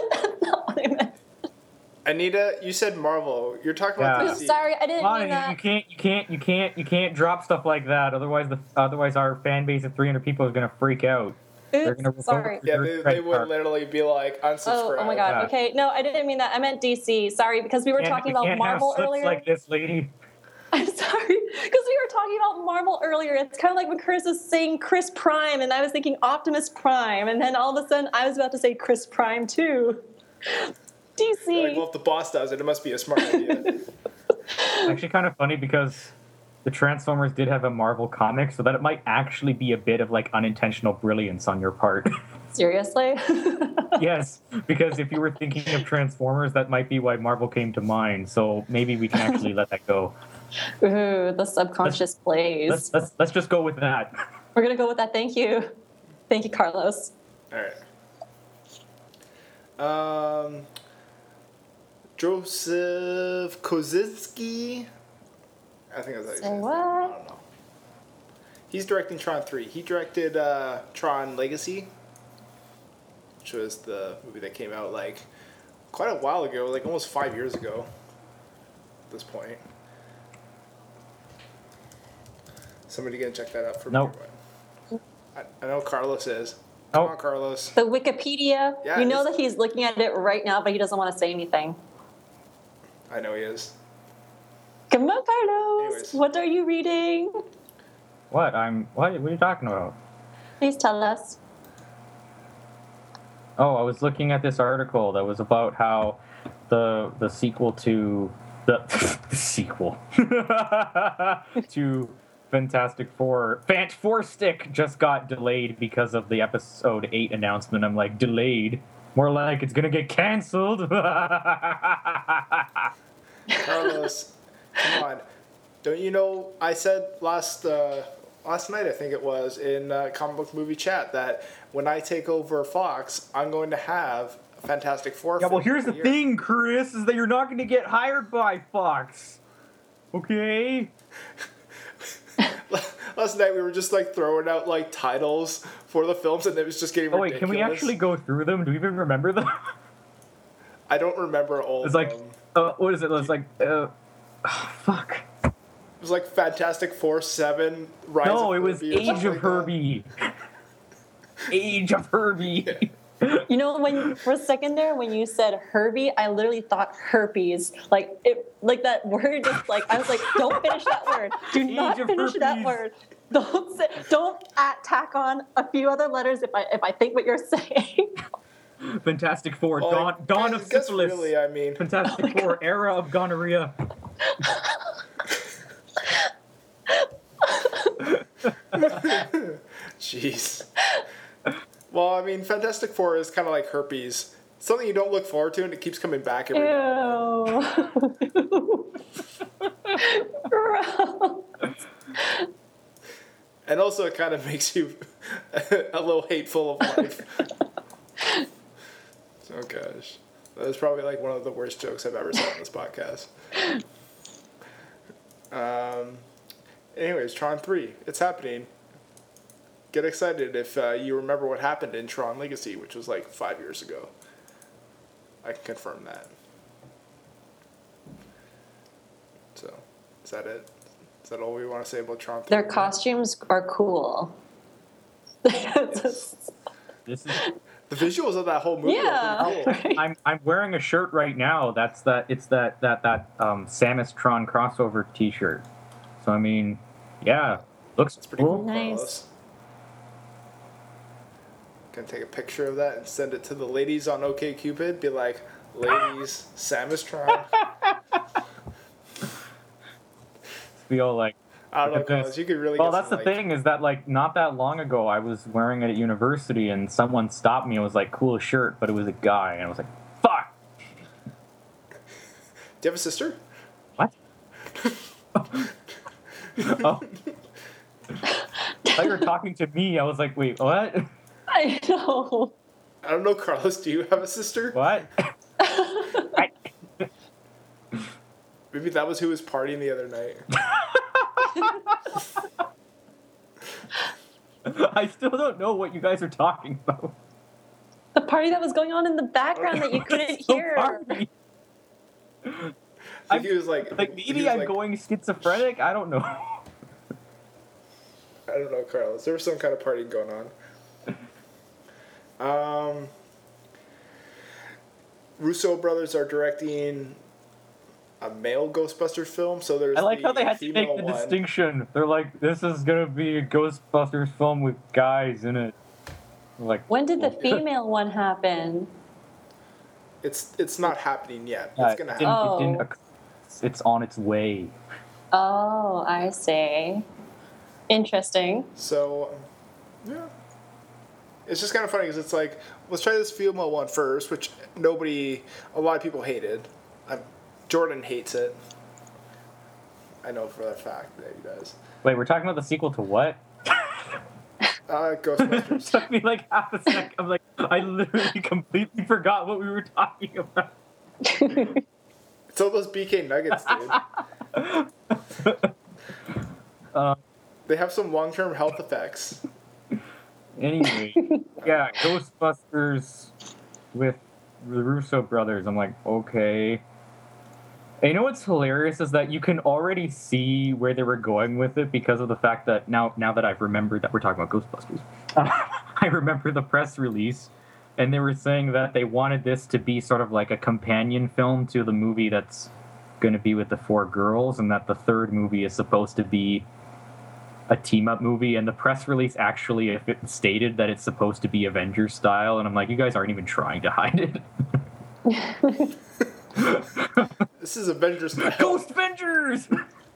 Anita, you said Marvel. You're talking about DC. Sorry, I didn't mean that. You can't drop stuff like that. Otherwise our fan base of 300 people is gonna freak out. Oops, sorry. Yeah, they would literally be like, unsubscribe. Oh my god. Yeah. Okay, no, I didn't mean that. I meant DC. Sorry, because we were talking about Marvel earlier. Like this, lady. I'm sorry, because we were talking about Marvel earlier. It's kind of like when Chris was saying Chris Prime, and I was thinking Optimus Prime, and then all of a sudden I was about to say Chris Prime too. DC. Well, if the boss does it, it must be a smart idea. Actually, kind of funny because the Transformers did have a Marvel comic, so that it might actually be a bit of like unintentional brilliance on your part. Seriously? Yes, because if you were thinking of Transformers, that might be why Marvel came to mind. So maybe we can actually let that go. Ooh, the subconscious plays. Let's just go with that. We're gonna go with that. Thank you, Carlos. All right. Joseph Kosinski. I think that's how you say his name. What? I don't know. He's directing Tron 3. He directed Tron Legacy, which was the movie that came out like quite a while ago, like almost 5 years ago at this point. Somebody gonna check that out for Nope. me? I know Carlos is. Come Nope. on, Carlos. The Wikipedia. Yeah, you know it's- that he's looking at it right now, but he doesn't want to say anything. I know he is. Come on, Carlos. Anyways. What are you reading? What are you talking about? Please tell us. Oh, I was looking at this article that was about how the sequel to the sequel to Fantastic Four, Fant Four Stick just got delayed because of the episode 8 announcement. I'm like, delayed? More like it's gonna get canceled. Carlos, come on. Don't you know, I said last night, I think it was, in Comic Book Movie Chat, that when I take over Fox, I'm going to have a Fantastic Four. Yeah, well, film here's the of year. thing, Chris, is that you're not going to get hired by Fox. Okay? Last night we were just like throwing out like titles for the films, and it was just getting Oh, wait, ridiculous. can we actually go through them? Do we even remember them? I don't remember all It's of like, them. what is it? It's like, fuck. It was like Fantastic Four 7, Rise No, of it was Herbie or Age something of like that. Herbie. Age of Herbie. You know, when for a second there, when you said Herbie, I literally thought herpes. Like it, like that word. Just like I was like, don't finish that word. Do not Age of finish that herpes. word. Don't tack on a few other letters if I think what you're saying. Fantastic Four, Well, dawn I of guess syphilis. really, I mean, Fantastic Four, era of gonorrhea. jeez. Well, I mean, Fantastic Four is kind of like herpes. Something you don't look forward to, and it keeps coming back every now and then. Ew. Gross. And also, it kind of makes you a little hateful of life. Oh, gosh. That was probably like one of the worst jokes I've ever said on this podcast. Anyways, Tron 3. It's happening. Get excited if you remember what happened in Tron Legacy, which was like 5 years ago. I can confirm that. So, is that it? Is that all we want to say about Tron 3? Their costumes are cool. This is. The visuals of that whole movie Yeah. are pretty cool. I'm wearing a shirt right now. It's that Samus Tron crossover T-shirt. So I mean, yeah, looks It's pretty cool. Nice. Carlos. Gonna take a picture of that and send it to the ladies on OkCupid. Be like, ladies, Samus Tron. We all like. I don't know, Look at this. Carlos. You could really. Well, get that's the some, like, thing is that like not that long ago I was wearing it at university and someone stopped me and was like, "Cool shirt," but it was a guy and I was like, "Fuck." Do you have a sister? What? Oh. I thought you were talking to me. I was like, wait, what? I know. I don't know, Carlos. Do you have a sister? What? Maybe that was who was partying the other night. I still don't know what you guys are talking about. The party that was going on in the background that you couldn't So hear. party. I think he was like. Like he maybe was I'm like- going schizophrenic. I don't know. I don't know, Carlos. There was some kind of partying going on. Russo brothers are directing a male Ghostbusters film. So there's. I like how the they had to make female the one. distinction. They're like, this is gonna be a Ghostbusters film with guys in it. Like, When did the female one happen? It's not happening yet. yeah, It's gonna it happen. didn't Oh. occur. It's on its way. Oh, I see. Interesting. So, yeah. It's just kind of funny because it's like, let's try this female one first, which a lot of people hated. Jordan hates it. I know for a fact that he does. Wait, we're talking about the sequel to what? It Ghostbusters. took me like half a second. I'm like, I literally completely forgot what we were talking about. It's all those BK Nuggets, dude. They have some long-term health effects. Anyway, yeah, Ghostbusters with the Russo brothers. I'm like, okay. And you know what's hilarious is that you can already see where they were going with it because of the fact that now that I've remembered that we're talking about Ghostbusters, I remember the press release, and they were saying that they wanted this to be sort of like a companion film to the movie that's going to be with the 4 girls, and that the third movie is supposed to be a team-up movie, and the press release actually stated that it's supposed to be Avengers style, and I'm like, you guys aren't even trying to hide it. This is Avengers style. Ghost Avengers!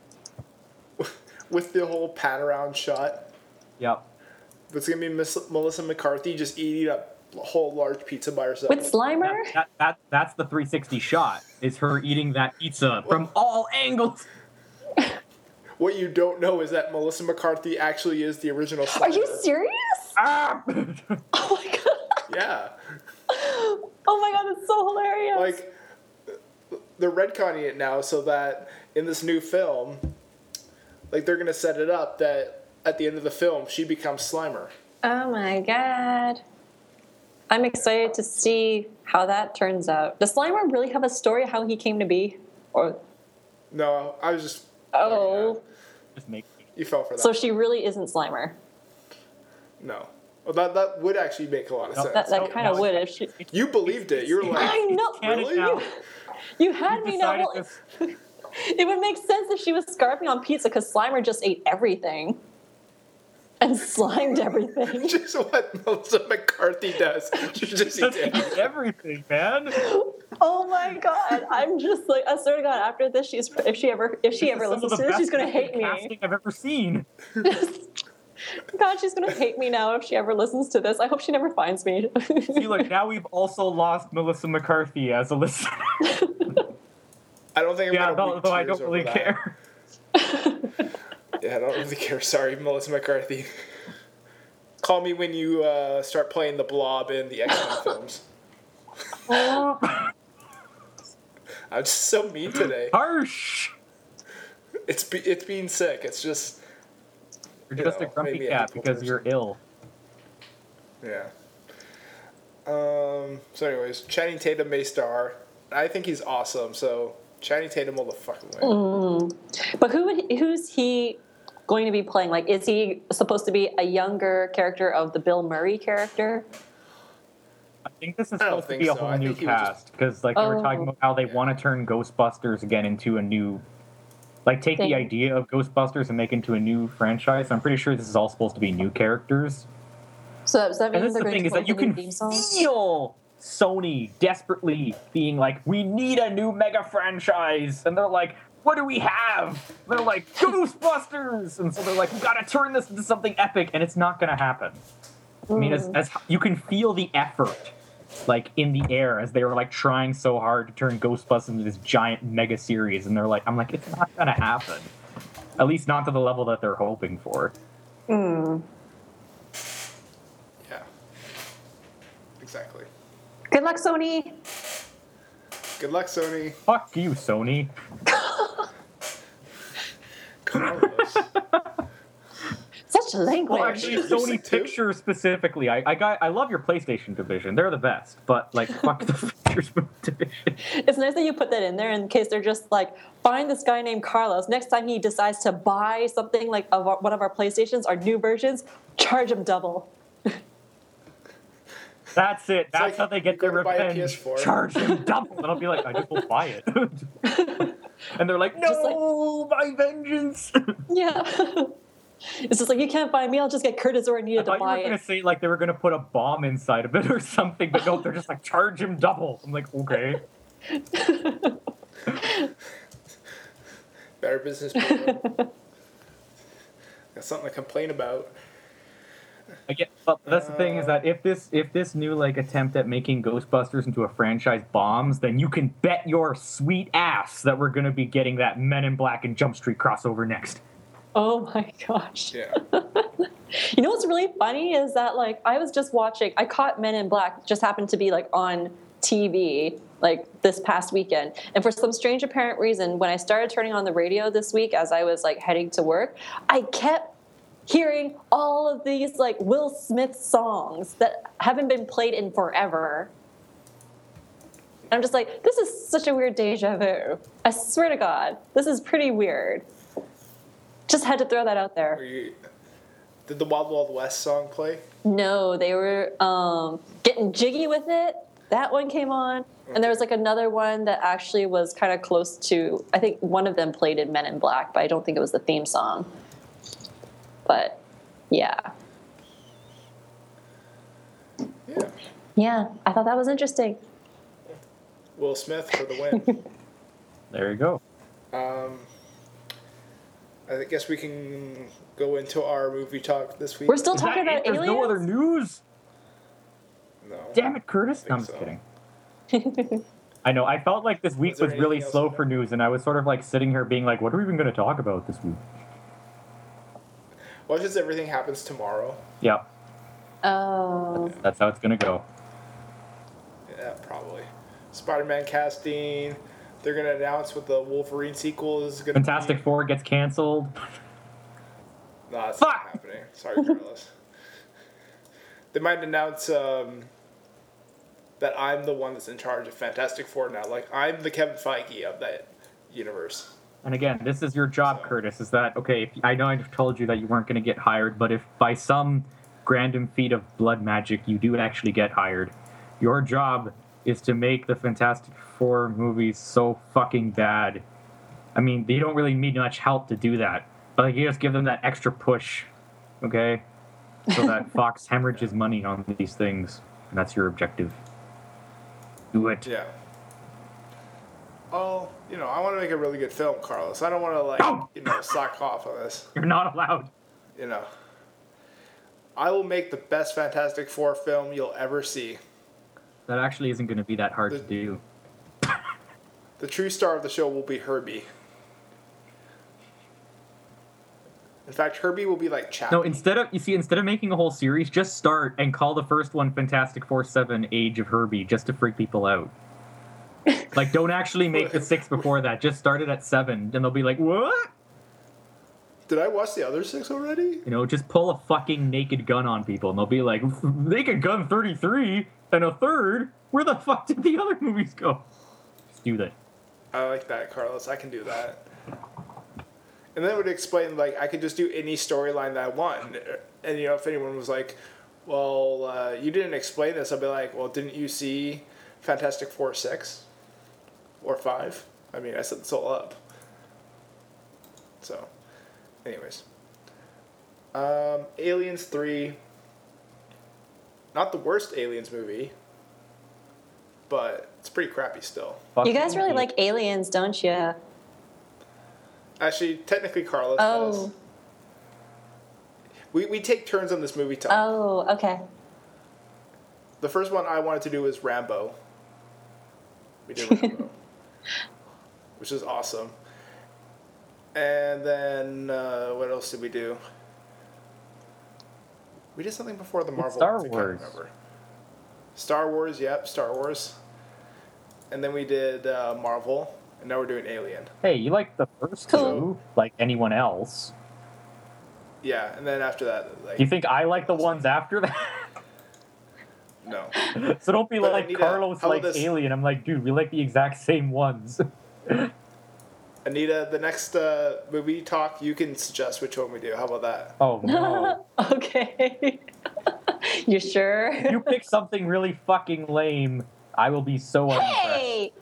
With the whole pan around shot. Yep. It's going to be Melissa McCarthy just eating a whole large pizza by herself. With Slimer? That's the 360 shot, is her eating that pizza from all angles. What you don't know is that Melissa McCarthy actually is the original Slimer. Are you serious? Ah! Oh my god. Yeah. Oh my god, that's so hilarious. Like, they're retconning it now so that in this new film, like, they're going to set it up that at the end of the film, she becomes Slimer. Oh my god. I'm excited to see how that turns out. Does Slimer really have a story how he came to be? Or No, I was just... Oh. Just make You fell for that. So she really isn't Slimer. No. Well, that would actually make a lot of sense. That kind of would if she... You believed it. You were like, I know. really? You had me now. Well, it would make sense if she was scarfing on pizza because Slimer just ate everything. And slimed everything. Just what Melissa McCarthy does. She just eats everything. everything, man. Oh my god! I'm just like, I swear to God, after this, if she ever listens to this, she's gonna hate me. Casting I've ever seen. God, she's gonna hate me now if she ever listens to this. I hope she never finds me. See, look, now we've also lost Melissa McCarthy as a listener. I don't think I'm gonna weep though I tears don't really over care. Yeah, I don't really care. Sorry, Melissa McCarthy. Call me when you start playing the Blob in the X-Men films. I'm just so mean today. Harsh. It's being sick. It's just... You're just a grumpy maybe a cat hateful because person. you're ill. Yeah. So anyways, Channing Tatum may star. I think he's awesome, so Channing Tatum will the fucking win. But who's he going to be playing? Like, is he supposed to be a younger character of the Bill Murray character? I think this is I don't supposed to think be a so. whole I new think he was cast because, like, they were talking about how they want to turn Ghostbusters again into a new, like, take the idea of Ghostbusters and make it into a new franchise. I'm pretty sure this is all supposed to be new characters. So does that mean And this is they're the going thing to is that you can theme song? feel Sony desperately being like, we need a new mega franchise, and they're like, what do we have? They're like, Ghostbusters, and so they're like, we gotta turn this into something epic, and it's not gonna happen. I mean, as you can feel the effort, like, in the air as they were, like, trying so hard to turn Ghostbusters into this giant mega series, and they're like, I'm like, it's not gonna happen. At least not to the level that they're hoping for. Yeah. Exactly. Good luck, Sony. Good luck, Sony. Fuck you, Sony. Carlos. Such language. Well, actually, You Sony sick too? Pictures specifically. I love your PlayStation division. They're the best. But, like, fuck the Pictures division. It's nice that you put that in there in case they're just like, find this guy named Carlos. Next time he decides to buy something like one of our PlayStations, our new versions, charge him double. That's it. That's like how they get you go their to buy a revenge. PS4. Charge him double. And I'll be like, I just will buy it. And they're like, Just no, my vengeance. Yeah. It's just like, you can't buy me. I'll just get Curtis or I needed to thought you buy were going it. to say, like, they were going to put a bomb inside of it or something. But no, they're just like, charge him double. I'm like, okay. Better Business Bureau. Got something to complain about. But that's the thing is that if this new like attempt at making Ghostbusters into a franchise bombs, then you can bet your sweet ass that we're gonna be getting that Men in Black and Jump Street crossover next. Oh my gosh. Yeah. You know what's really funny is that like I was just watching. I caught Men in Black. Just happened to be like on TV like this past weekend, and for some strange apparent reason, when I started turning on the radio this week as I was like heading to work, I kept hearing all of these like Will Smith songs that haven't been played in forever. And I'm just like, this is such a weird deja vu. I swear to God, this is pretty weird. Just had to throw that out there. Did the Wild Wild West song play? No, they were getting jiggy with it. That one came on. Okay. And there was like another one that actually was kind of close to, I think one of them played in Men in Black, but I don't think it was the theme song. But, yeah. Yeah, I thought that was interesting. Will Smith for the win. There you go. I guess we can go into our movie talk this week. We're still talking about aliens? There's no other news? No. Damn it, Curtis. No, I'm just kidding. I know. I felt like this week was really slow for news, and I was sort of like sitting here being like, what are we even going to talk about this week? What if everything happens tomorrow? Yeah. Oh. That's how it's going to go. Yeah, probably. Spider-Man casting. They're going to announce what the Wolverine sequel is going to be. Fantastic Four gets canceled. No, that's not happening. Sorry, Carlos. They might announce that I'm the one that's in charge of Fantastic Four now. Like, I'm the Kevin Feige of that universe. And again, this is your job, Curtis, is that, okay, I know I've told you that you weren't going to get hired, but if by some random feat of blood magic you do actually get hired, your job is to make the Fantastic Four movies so fucking bad. I mean, they don't really need much help to do that, but like, you just give them that extra push, okay? So that Fox hemorrhages money on these things, and that's your objective. Do it. Yeah. Oh, I want to make a really good film, Carlos. I don't want to, slack off on this. You're not allowed. I will make the best Fantastic Four film you'll ever see. That actually isn't going to be that hard to do. The true star of the show will be Herbie. In fact, Herbie will be like Chappie. No, instead of making a whole series, just start and call the first one Fantastic Four 7 Age of Herbie, just to freak people out. Like, don't actually make the 6 before that. Just start it at 7, and they'll be like, what? Did I watch the other 6 already? Just pull a fucking Naked Gun on people, and they'll be like, Naked Gun 33 and a third? Where the fuck did the other movies go? Just do that. I like that, Carlos. I can do that. And then it would explain, like, I could just do any storyline that I want. And, if anyone was like, well, you didn't explain this, I'd be like, well, didn't you see Fantastic Four 6? Or 5? I mean, I set this all up. So, anyways. Aliens 3. Not the worst Aliens movie. But it's pretty crappy still. You guys really like Aliens, don't you? Actually, technically, Carlos does. We take turns on this movie talk. Oh, okay. The first one I wanted to do was Rambo. We did Rambo. Which is awesome. And then, what else did we do? We did something before the Marvel. Star Wars. I can't remember. Star Wars, yep, Star Wars. And then we did Marvel. And now we're doing Alien. Hey, you like the first two, like anyone else. Yeah, and then after that, like... Do you think I like the ones after that? No. So don't be but like, Anita, Carlos likes Alien. I'm like, dude, we like the exact same ones. Anita, the next movie talk, you can suggest which one we do. How about that? Oh, no. Okay. You sure? If you pick something really fucking lame, I will be so unimpressed. Hey!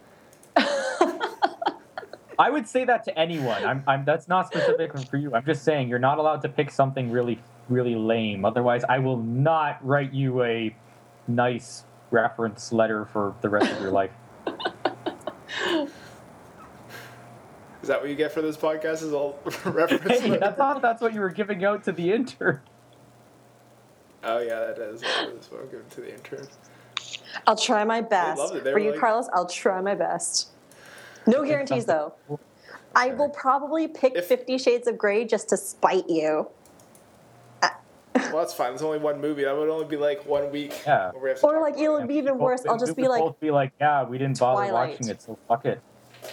I would say that to anyone. I'm that's not specific for you. I'm just saying you're not allowed to pick something really, really lame. Otherwise, I will not write you a nice reference letter for the rest of your life. Is that what you get for this podcast? Is all reference? Hey, I thought that's what you were giving out to the intern. Oh yeah, that is. That's what I'm giving to the intern. I'll try my best. loved it. They For were you, like- Carlos, I'll try my best. No guarantees, though. I will probably pick 50 Shades of Grey just to spite you. Well, that's fine. There's only one movie. That would only be like 1 week. Yeah. Where we have to Or, talk like, about it'll it. be even worse. I'll just be like, both be like, yeah, we didn't bother Twilight. watching it, so fuck it.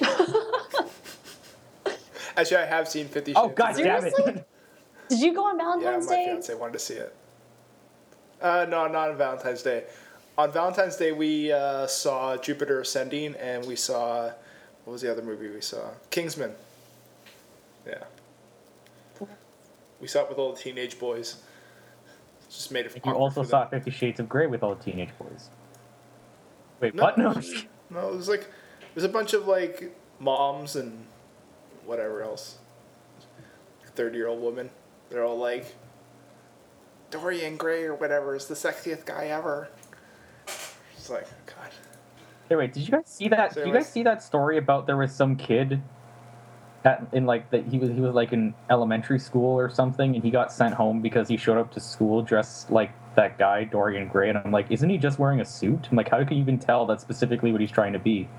Actually, I have seen 50 Shades. Oh, god of Grey. damn it. Seriously? Did you go on Yeah, Valentine's my Day? fiance wanted to see it. No, not on Valentine's Day. On Valentine's Day, we saw Jupiter Ascending, and we saw, what was the other movie we saw? Kingsman. Yeah. We saw it with all the teenage boys. Just made it. You awkward also for saw them. 50 Shades of Grey with all the teenage boys. Wait, No, what? No. No, it was like, there's a bunch of like moms and whatever else. 30-year-old women. They're all like, Dorian Gray or whatever is the sexiest guy ever. It's like, God. Hey, wait, did you guys see that? So Did you guys see that story about there was some kid in like that he was like in elementary school or something, and he got sent home because he showed up to school dressed like that guy Dorian Gray, and I'm like, isn't he just wearing a suit? I'm like, how can you even tell that's specifically what he's trying to be?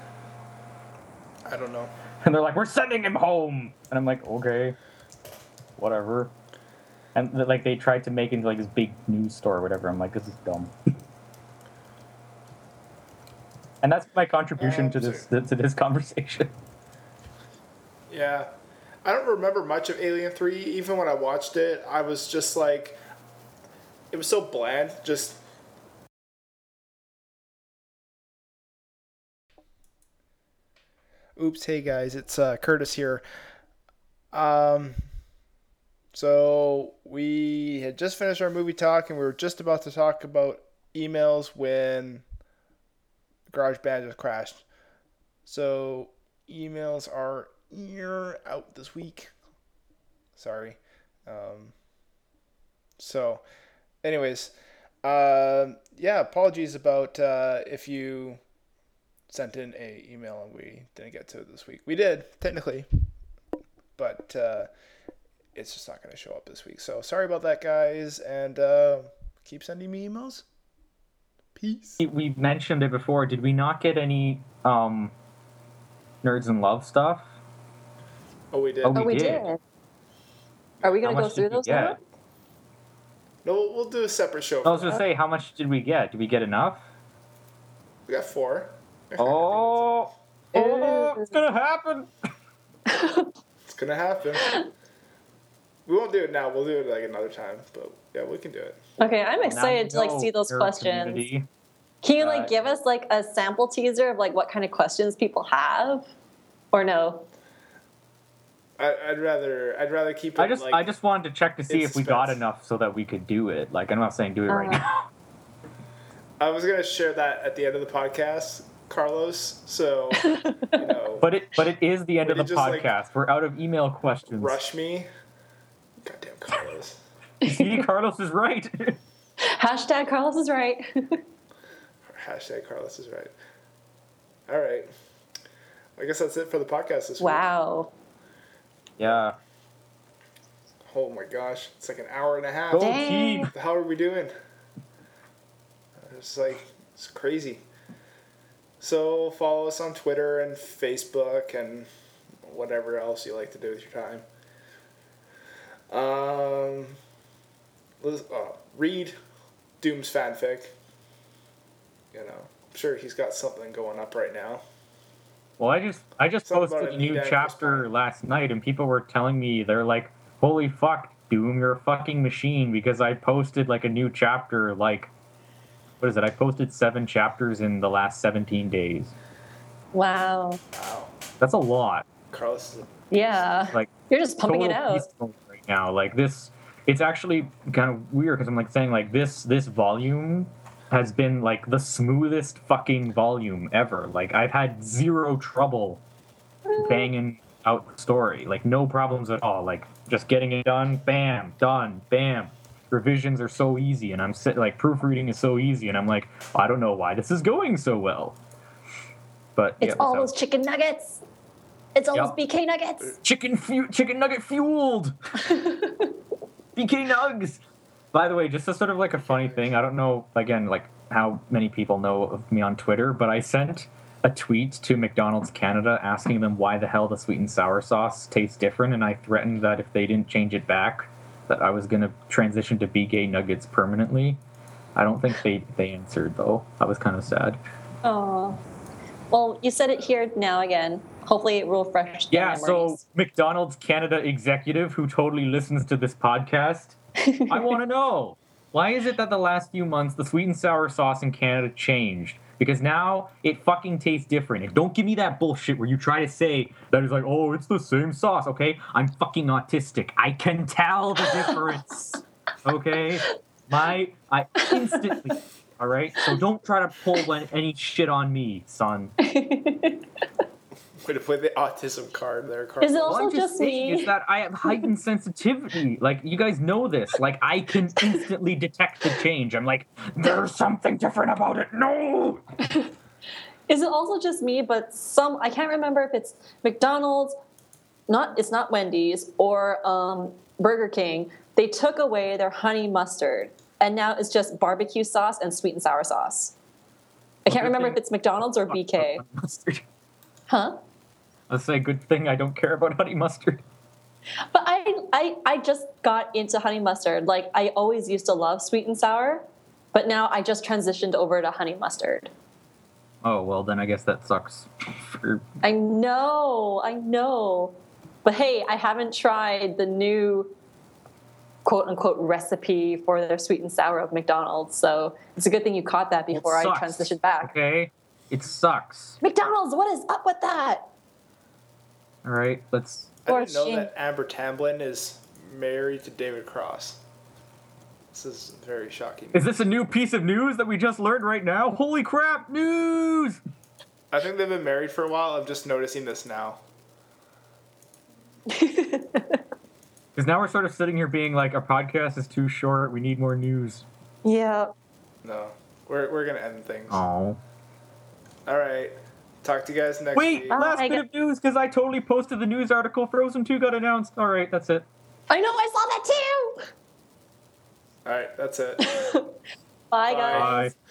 I don't know. And they're like, we're sending him home, and I'm like, okay, whatever. And like they tried to make it into like this big news story or whatever. I'm like, this is dumb. And that's my contribution to this conversation. Yeah. I don't remember much of Alien 3. Even when I watched it, I was just like, it was so bland. Just. Oops, hey guys, it's Curtis here. So we had just finished our movie talk, and we were just about to talk about emails when GarageBand just crashed. So emails are out this week. Sorry. So, anyways, yeah, apologies about if you sent in a email and we didn't get to it this week. We did, technically, but it's just not going to show up this week. So sorry about that, guys, and keep sending me emails. Peace. We mentioned it before. Did we not get any Nerds in Love stuff? Oh, we did. Oh, Oh, we did. did. Are we going to How go much through did we those get? now? No, we'll do a separate show. I was for going to that. say, how much did we get? Did we get enough? We got 4. Oh, it's going to happen. It's gonna happen. We won't do it now. We'll do it like another time. But yeah, we can do it. Okay, I'm Now excited you to like know, see those nerd questions. community. Can you like give us like a sample teaser of like what kind of questions people have, or no? I'd rather keep it. I just wanted to check to see in if we got suspense. enough so that we could do it. Like, I'm not saying do it right now. I was gonna share that at the end of the podcast, Carlos. So you know, But it is the end Would of the you just, like, podcast. We're out of email questions. rush me. Goddamn Carlos. See, Carlos is right. Hashtag Carlos is right. Hashtag Carlos is right. All right. I guess that's it for the podcast this week. Wow. Yeah. Oh my gosh, it's like an hour and a half. Go Dang. team. What the hell are we doing? It's crazy. So follow us on Twitter and Facebook and whatever else you like to do with your time. Read Doom's fanfic. You know, I'm sure he's got something going up right now. Well, I just Something posted about a a new neat chapter Spine. last night, and people were telling me, they're like, "Holy fuck, Doom, you're a fucking machine!" Because I posted like a new chapter. Like, what is it? I posted 7 chapters in the last 17 days. Wow. Wow. That's a lot. Carlos is Yeah. Like, You're just pumping it total out. peaceful right now. Like this, it's actually kind of weird because I'm like saying like this volume has been like the smoothest fucking volume ever. Like I've had 0 trouble banging out the story. Like no problems at all. Like just getting it done, bam, done, bam. Revisions are so easy, and I'm like proofreading is so easy, and I'm like, I don't know why this is going so well. But It's yeah, all so- those chicken nuggets. It's almost BK Nuggets. Chicken nugget fueled. BK Nugs. By the way, just a sort of like a funny thing. I don't know, again, like how many people know of me on Twitter, but I sent a tweet to McDonald's Canada asking them why the hell the sweet and sour sauce tastes different, and I threatened that if they didn't change it back, that I was going to transition to BK Nuggets permanently. I don't think they answered, though. I was kind of sad. Oh. Well, you said it here now again. Hopefully it will refresh their memories. So McDonald's Canada executive who totally listens to this podcast, I want to know, why is it that the last few months the sweet and sour sauce in Canada changed? Because now it fucking tastes different. And don't give me that bullshit where you try to say that it's like, oh, it's the same sauce, okay? I'm fucking autistic. I can tell the difference, okay? I instantly, all right? So don't try to pull any shit on me, son. Way to play the autism card there, Carl. Is it also just me? Is that I have heightened sensitivity. Like, you guys know this. Like, I can instantly detect the change. I'm like, there's something different about it. No! Is it also just me, but I can't remember if it's McDonald's, it's not Wendy's, or Burger King. They took away their honey mustard, and now it's just barbecue sauce and sweet and sour sauce. I can't remember if it's McDonald's or BK. Mustard. Huh? Let's say good thing I don't care about honey mustard. But I just got into honey mustard. Like, I always used to love sweet and sour, but now I just transitioned over to honey mustard. Oh, well, then I guess that sucks. I know. But hey, I haven't tried the new quote-unquote recipe for their sweet and sour of McDonald's, so it's a good thing you caught that before I transitioned back. Okay? It sucks. McDonald's, what is up with that? All right, let's... I didn't know that Amber Tamblyn is married to David Cross. This is very shocking. Is this a new piece of news that we just learned right now? Holy crap, news! I think they've been married for a while. I'm just noticing this now. Because now we're sort of sitting here being like, our podcast is too short. We need more news. Yeah. No, we're gonna end things. Oh. All right. Talk to you guys next week. Wait, last bit of news, because I totally posted the news article. Frozen 2 got announced. All right, that's it. I know, I saw that too! All right, that's it. Bye, guys. Bye.